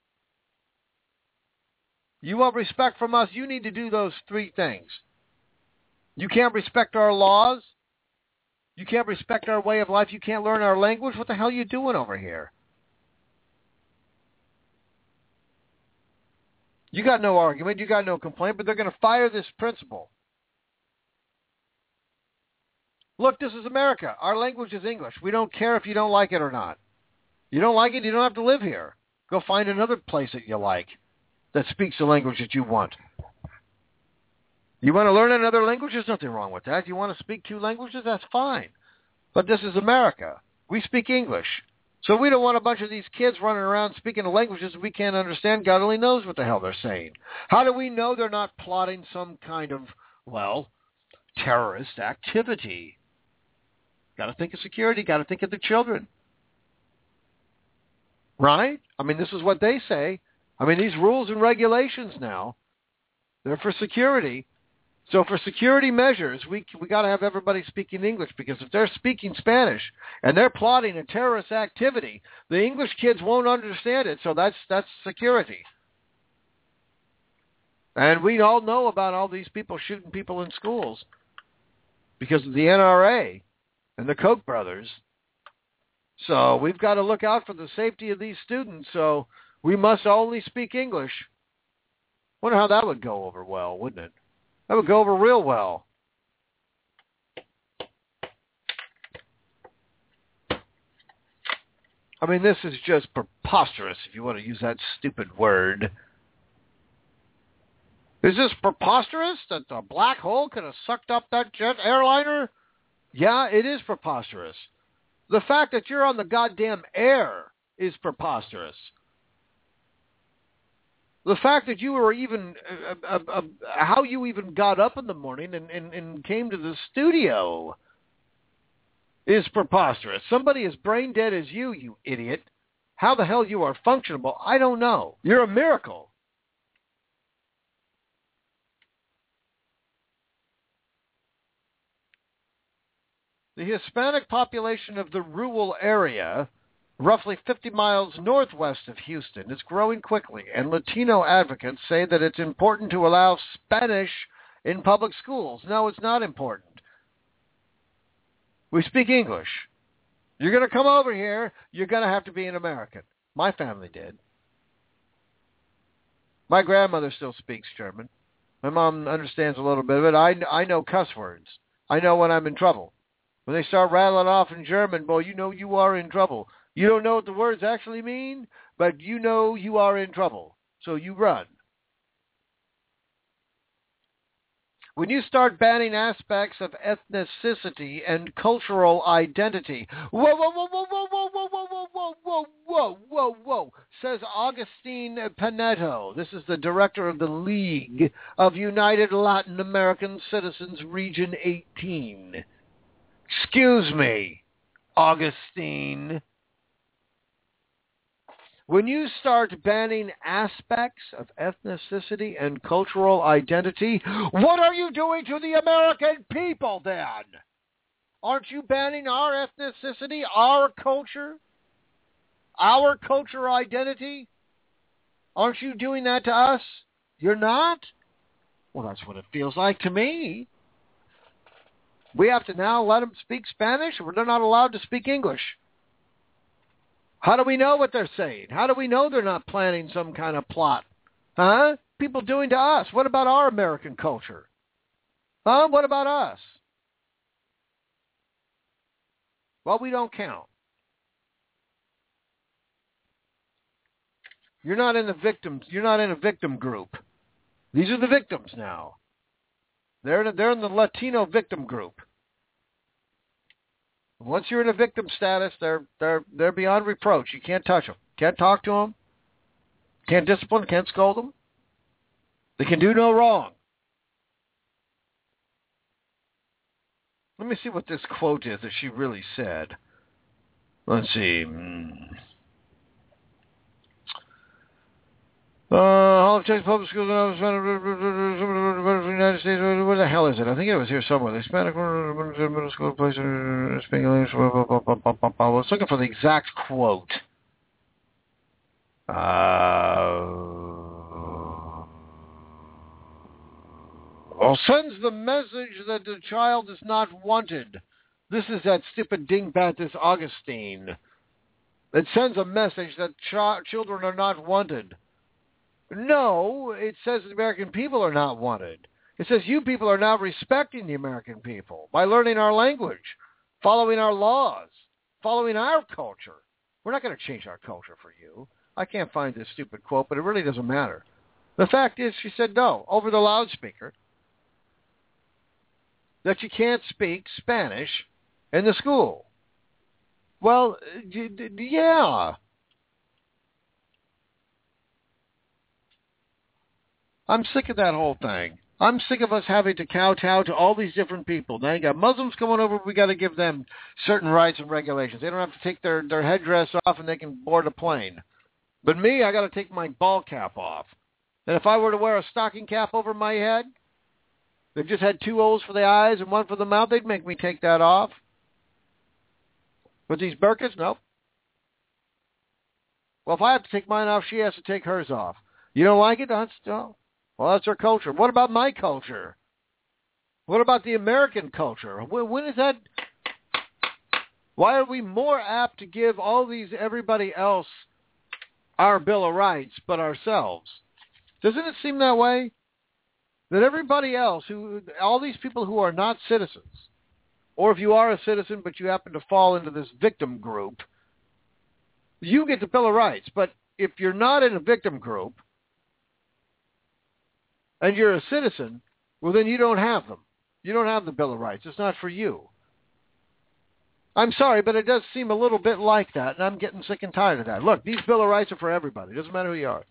You want respect from us, you need to do those three things. You can't respect our laws. You can't respect our way of life. You can't learn our language. What the hell are you doing over here? You got no argument. You got no complaint, but they're going to fire this principal. Look, this is America. Our language is English. We don't care if you don't like it or not. You don't like it, you don't have to live here. Go find another place that you like that speaks the language that you want. You want to learn another language? There's nothing wrong with that. You want to speak two languages? That's fine. But this is America. We speak English. So we don't want a bunch of these kids running around speaking languages we can't understand. God only knows what the hell they're saying. How do we know they're not plotting some kind of, terrorist activity? Got to think of security. Got to think of the children. Right? I mean, this is what they say. I mean, these rules and regulations now, they're for security. So for security measures, we got to have everybody speaking English, because if they're speaking Spanish and they're plotting a terrorist activity, the English kids won't understand it. So that's security. And we all know about all these people shooting people in schools because of the NRA and the Koch brothers. So we've got to look out for the safety of these students. So we must only speak English. Wonder how that would go over well, wouldn't it? That would go over real well. I mean, this is just preposterous, if you want to use that stupid word. Is this preposterous that the black hole could have sucked up that jet airliner? Yeah, it is preposterous. The fact that you're on the goddamn air is preposterous. The fact that you were even, how you even got up in the morning and came to the studio is preposterous. Somebody as brain dead as you idiot. How the hell you are functionable, I don't know. You're a miracle. The Hispanic population of the rural area, roughly 50 miles northwest of Houston, is growing quickly, and Latino advocates say that it's important to allow Spanish in public schools. No, it's not important. We speak English. You're going to come over here, you're going to have to be an American. My family did. My grandmother still speaks German. My mom understands a little bit of it. I know cuss words. I know when I'm in trouble. When they start rattling off in German, boy, you know you are in trouble. You don't know what the words actually mean, but you know you are in trouble. So you run. When you start banning aspects of ethnicity and cultural identity, whoa, whoa, whoa, whoa, whoa, whoa, whoa, whoa, whoa, whoa, whoa, whoa, whoa, says Augustine Paneto. This is the director of the League of United Latin American Citizens, Region 18. Excuse me, Augustine. When you start banning aspects of ethnicity and cultural identity, what are you doing to the American people then? Aren't you banning our ethnicity, our culture identity? Aren't you doing that to us? You're not? Well, that's what it feels like to me. We have to now let them speak Spanish, or they're not allowed to speak English. How do we know what they're saying? How do we know they're not planning some kind of plot? Huh? People doing to us. What about our American culture? Huh? What about us? Well, we don't count. You're not in the victims. You're not in a victim group. These are the victims now. They're in the Latino victim group. Once you're in a victim status, they're beyond reproach. You can't touch them. Can't talk to them. Can't discipline. Can't scold them. They can do no wrong. Let me see what this quote is that she really said. Let's see. Hall of Texas Public Schools United States. Where the hell is it? I think it was here somewhere. The Hispanic middle school place speaking English. I was looking for the exact quote. Sends the message that the child is not wanted. This is that stupid dingbat, this Augustine. It sends a message that children are not wanted. No, it says the American people are not wanted. It says you people are now respecting the American people by learning our language, following our laws, following our culture. We're not going to change our culture for you. I can't find this stupid quote, but it really doesn't matter. The fact is, she said no, over the loudspeaker, that you can't speak Spanish in the school. Well, yeah. I'm sick of that whole thing. I'm sick of us having to kowtow to all these different people. Now you got Muslims coming over, we got to give them certain rights and regulations. They don't have to take their headdress off and they can board a plane. But me, I got to take my ball cap off. And if I were to wear a stocking cap over my head, they've just had 2 holes for the eyes and 1 for the mouth, they'd make me take that off. But these burqas, nope. Well, if I have to take mine off, she has to take hers off. You don't like it? No. Well, that's her culture. What about my culture? What about the American culture? When is that? Why are we more apt to give everybody else our Bill of Rights but ourselves? Doesn't it seem that way? That everybody else, all these people who are not citizens, or if you are a citizen but you happen to fall into this victim group, you get the Bill of Rights. But if you're not in a victim group and you're a citizen, well, then you don't have them. You don't have the Bill of Rights. It's not for you. I'm sorry, but it does seem a little bit like that, and I'm getting sick and tired of that. Look, these Bill of Rights are for everybody. It doesn't matter who you are.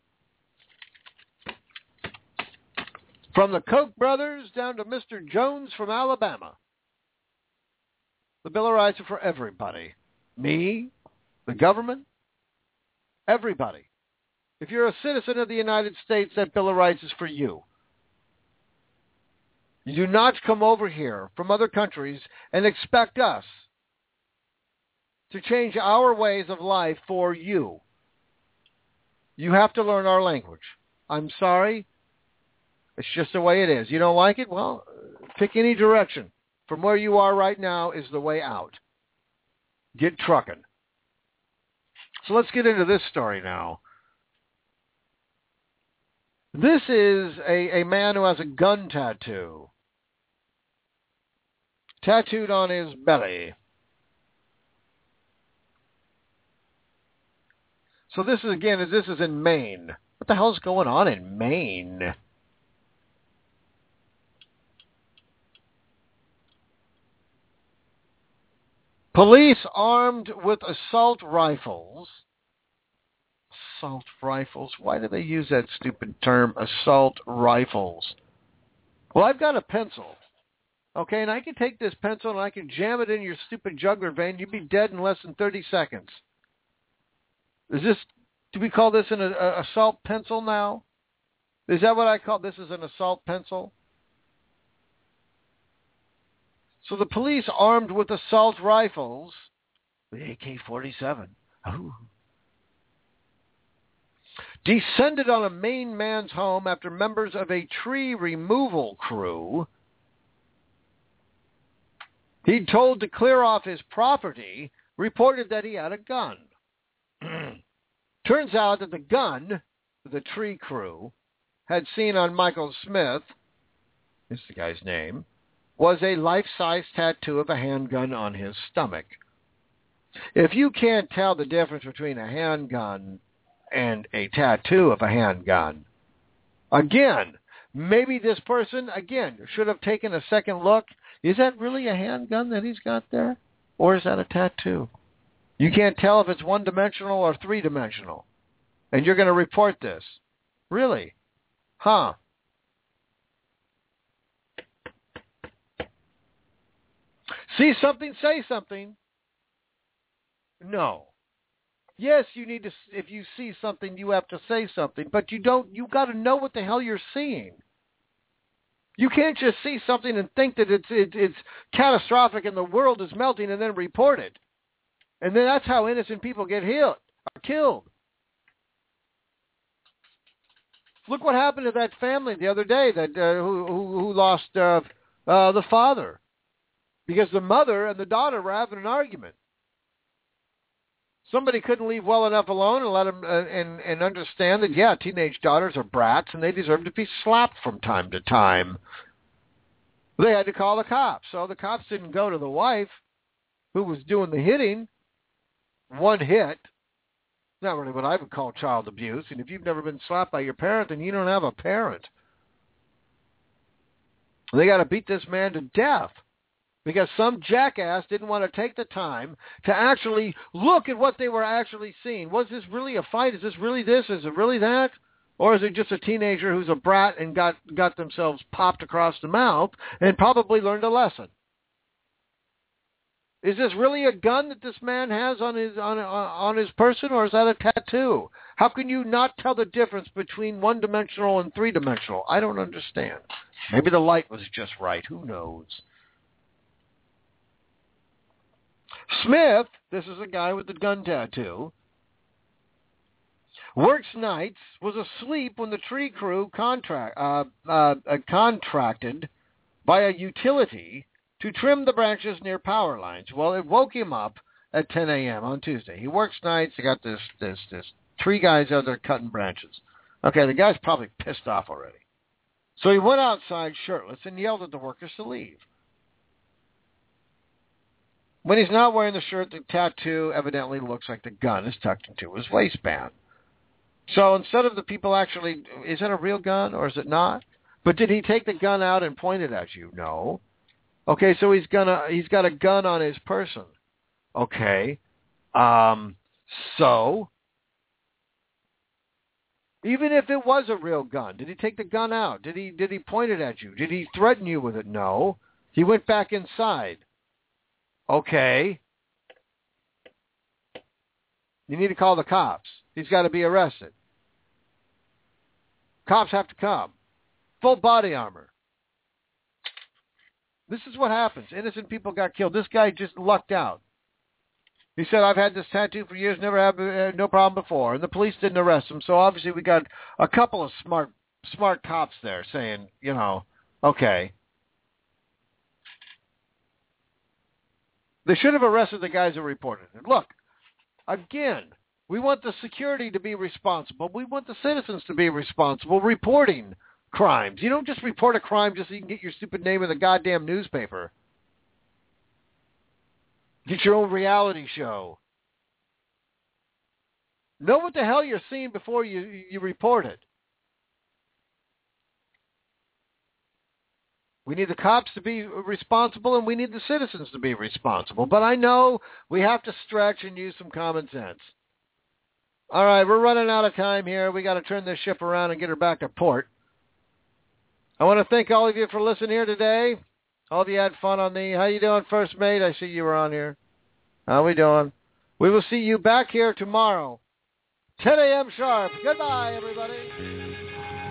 From the Koch brothers down to Mr. Jones from Alabama. The Bill of Rights are for everybody. Me, the government, everybody. If you're a citizen of the United States, that Bill of Rights is for you. You do not come over here from other countries and expect us to change our ways of life for you. You have to learn our language. I'm sorry. It's just the way it is. You don't like it? Well, pick any direction. From where you are right now is the way out. Get trucking. So let's get into this story now. This is a man who has a gun tattoo. Tattooed on his belly. So this is in Maine. What the hell's going on in Maine? Police armed with assault rifles. Assault rifles? Why do they use that stupid term, assault rifles? Well, I've got a pencil. Okay, and I can take this pencil and I can jam it in your stupid jugular vein. You'd be dead in less than 30 seconds. Do we call this an assault pencil now? Is that what I call this? Is an assault pencil? So the police armed with assault rifles, the AK-47, descended on a Maine man's home after members of a tree removal crew he'd told to clear off his property reported that he had a gun. Turns out that the gun the tree crew had seen on Michael Smith, is the guy's name, was a life-size tattoo of a handgun on his stomach. If you can't tell the difference between a handgun and a tattoo of a handgun, again, maybe this person, should have taken a second look. Is that really a handgun that he's got there? Or is that a tattoo? You can't tell if it's one-dimensional or three-dimensional. And you're going to report this. Really? Huh. See something, say something. No. Yes, you need to, if you see something, you have to say something, but you got to know what the hell you're seeing. You can't just see something and think that it's catastrophic and the world is melting and then report it. And then that's how innocent people get killed. Look what happened to that family the other day that who lost the father. Because the mother and the daughter were having an argument. Somebody couldn't leave well enough alone and let them and understand that, teenage daughters are brats and they deserve to be slapped from time to time. They had to call the cops. So the cops didn't go to the wife who was doing the hitting. One hit. Not really what I would call child abuse. And if you've never been slapped by your parent, then you don't have a parent. They got to beat this man to death. Because some jackass didn't want to take the time to actually look at what they were actually seeing. Was this really a fight? Is this really this? Is it really that? Or is it just a teenager who's a brat and got themselves popped across the mouth and probably learned a lesson? Is this really a gun that this man has on his person, or is that a tattoo? How can you not tell the difference between one-dimensional and three-dimensional? I don't understand. Maybe the light was just right. Who knows? Smith, this is a guy with the gun tattoo, works nights, was asleep when the tree crew contracted by a utility to trim the branches near power lines. Well, it woke him up at 10 a.m. on Tuesday. He works nights. They got this three guys out there cutting branches. Okay, the guy's probably pissed off already. So he went outside shirtless and yelled at the workers to leave. When he's not wearing the shirt, the tattoo evidently looks like the gun is tucked into his waistband. So instead of the people actually, is that a real gun or is it not? But did he take the gun out and point it at you? No. Okay, so he's got a gun on his person. Okay. So even if it was a real gun, did he take the gun out? Did he point it at you? Did he threaten you with it? No. He went back inside. Okay. You need to call the cops. He's got to be arrested. Cops have to come. Full body armor. This is what happens. Innocent people got killed. This guy just lucked out. He said, I've had this tattoo for years, never had no problem before. And the police didn't arrest him. So obviously we got a couple of smart cops there saying, okay. They should have arrested the guys who reported it. Look, again, we want the security to be responsible. We want the citizens to be responsible reporting crimes. You don't just report a crime just so you can get your stupid name in the goddamn newspaper. Get your own reality show. Know what the hell you're seeing before you report it. We need the cops to be responsible, and we need the citizens to be responsible. But I know we have to stretch and use some common sense. All right, we're running out of time here. We got to turn this ship around and get her back to port. I want to thank all of you for listening here today. All of you had fun on the... How you doing, First Mate? I see you were on here. How we doing? We will see you back here tomorrow, 10 a.m. sharp. Goodbye, everybody.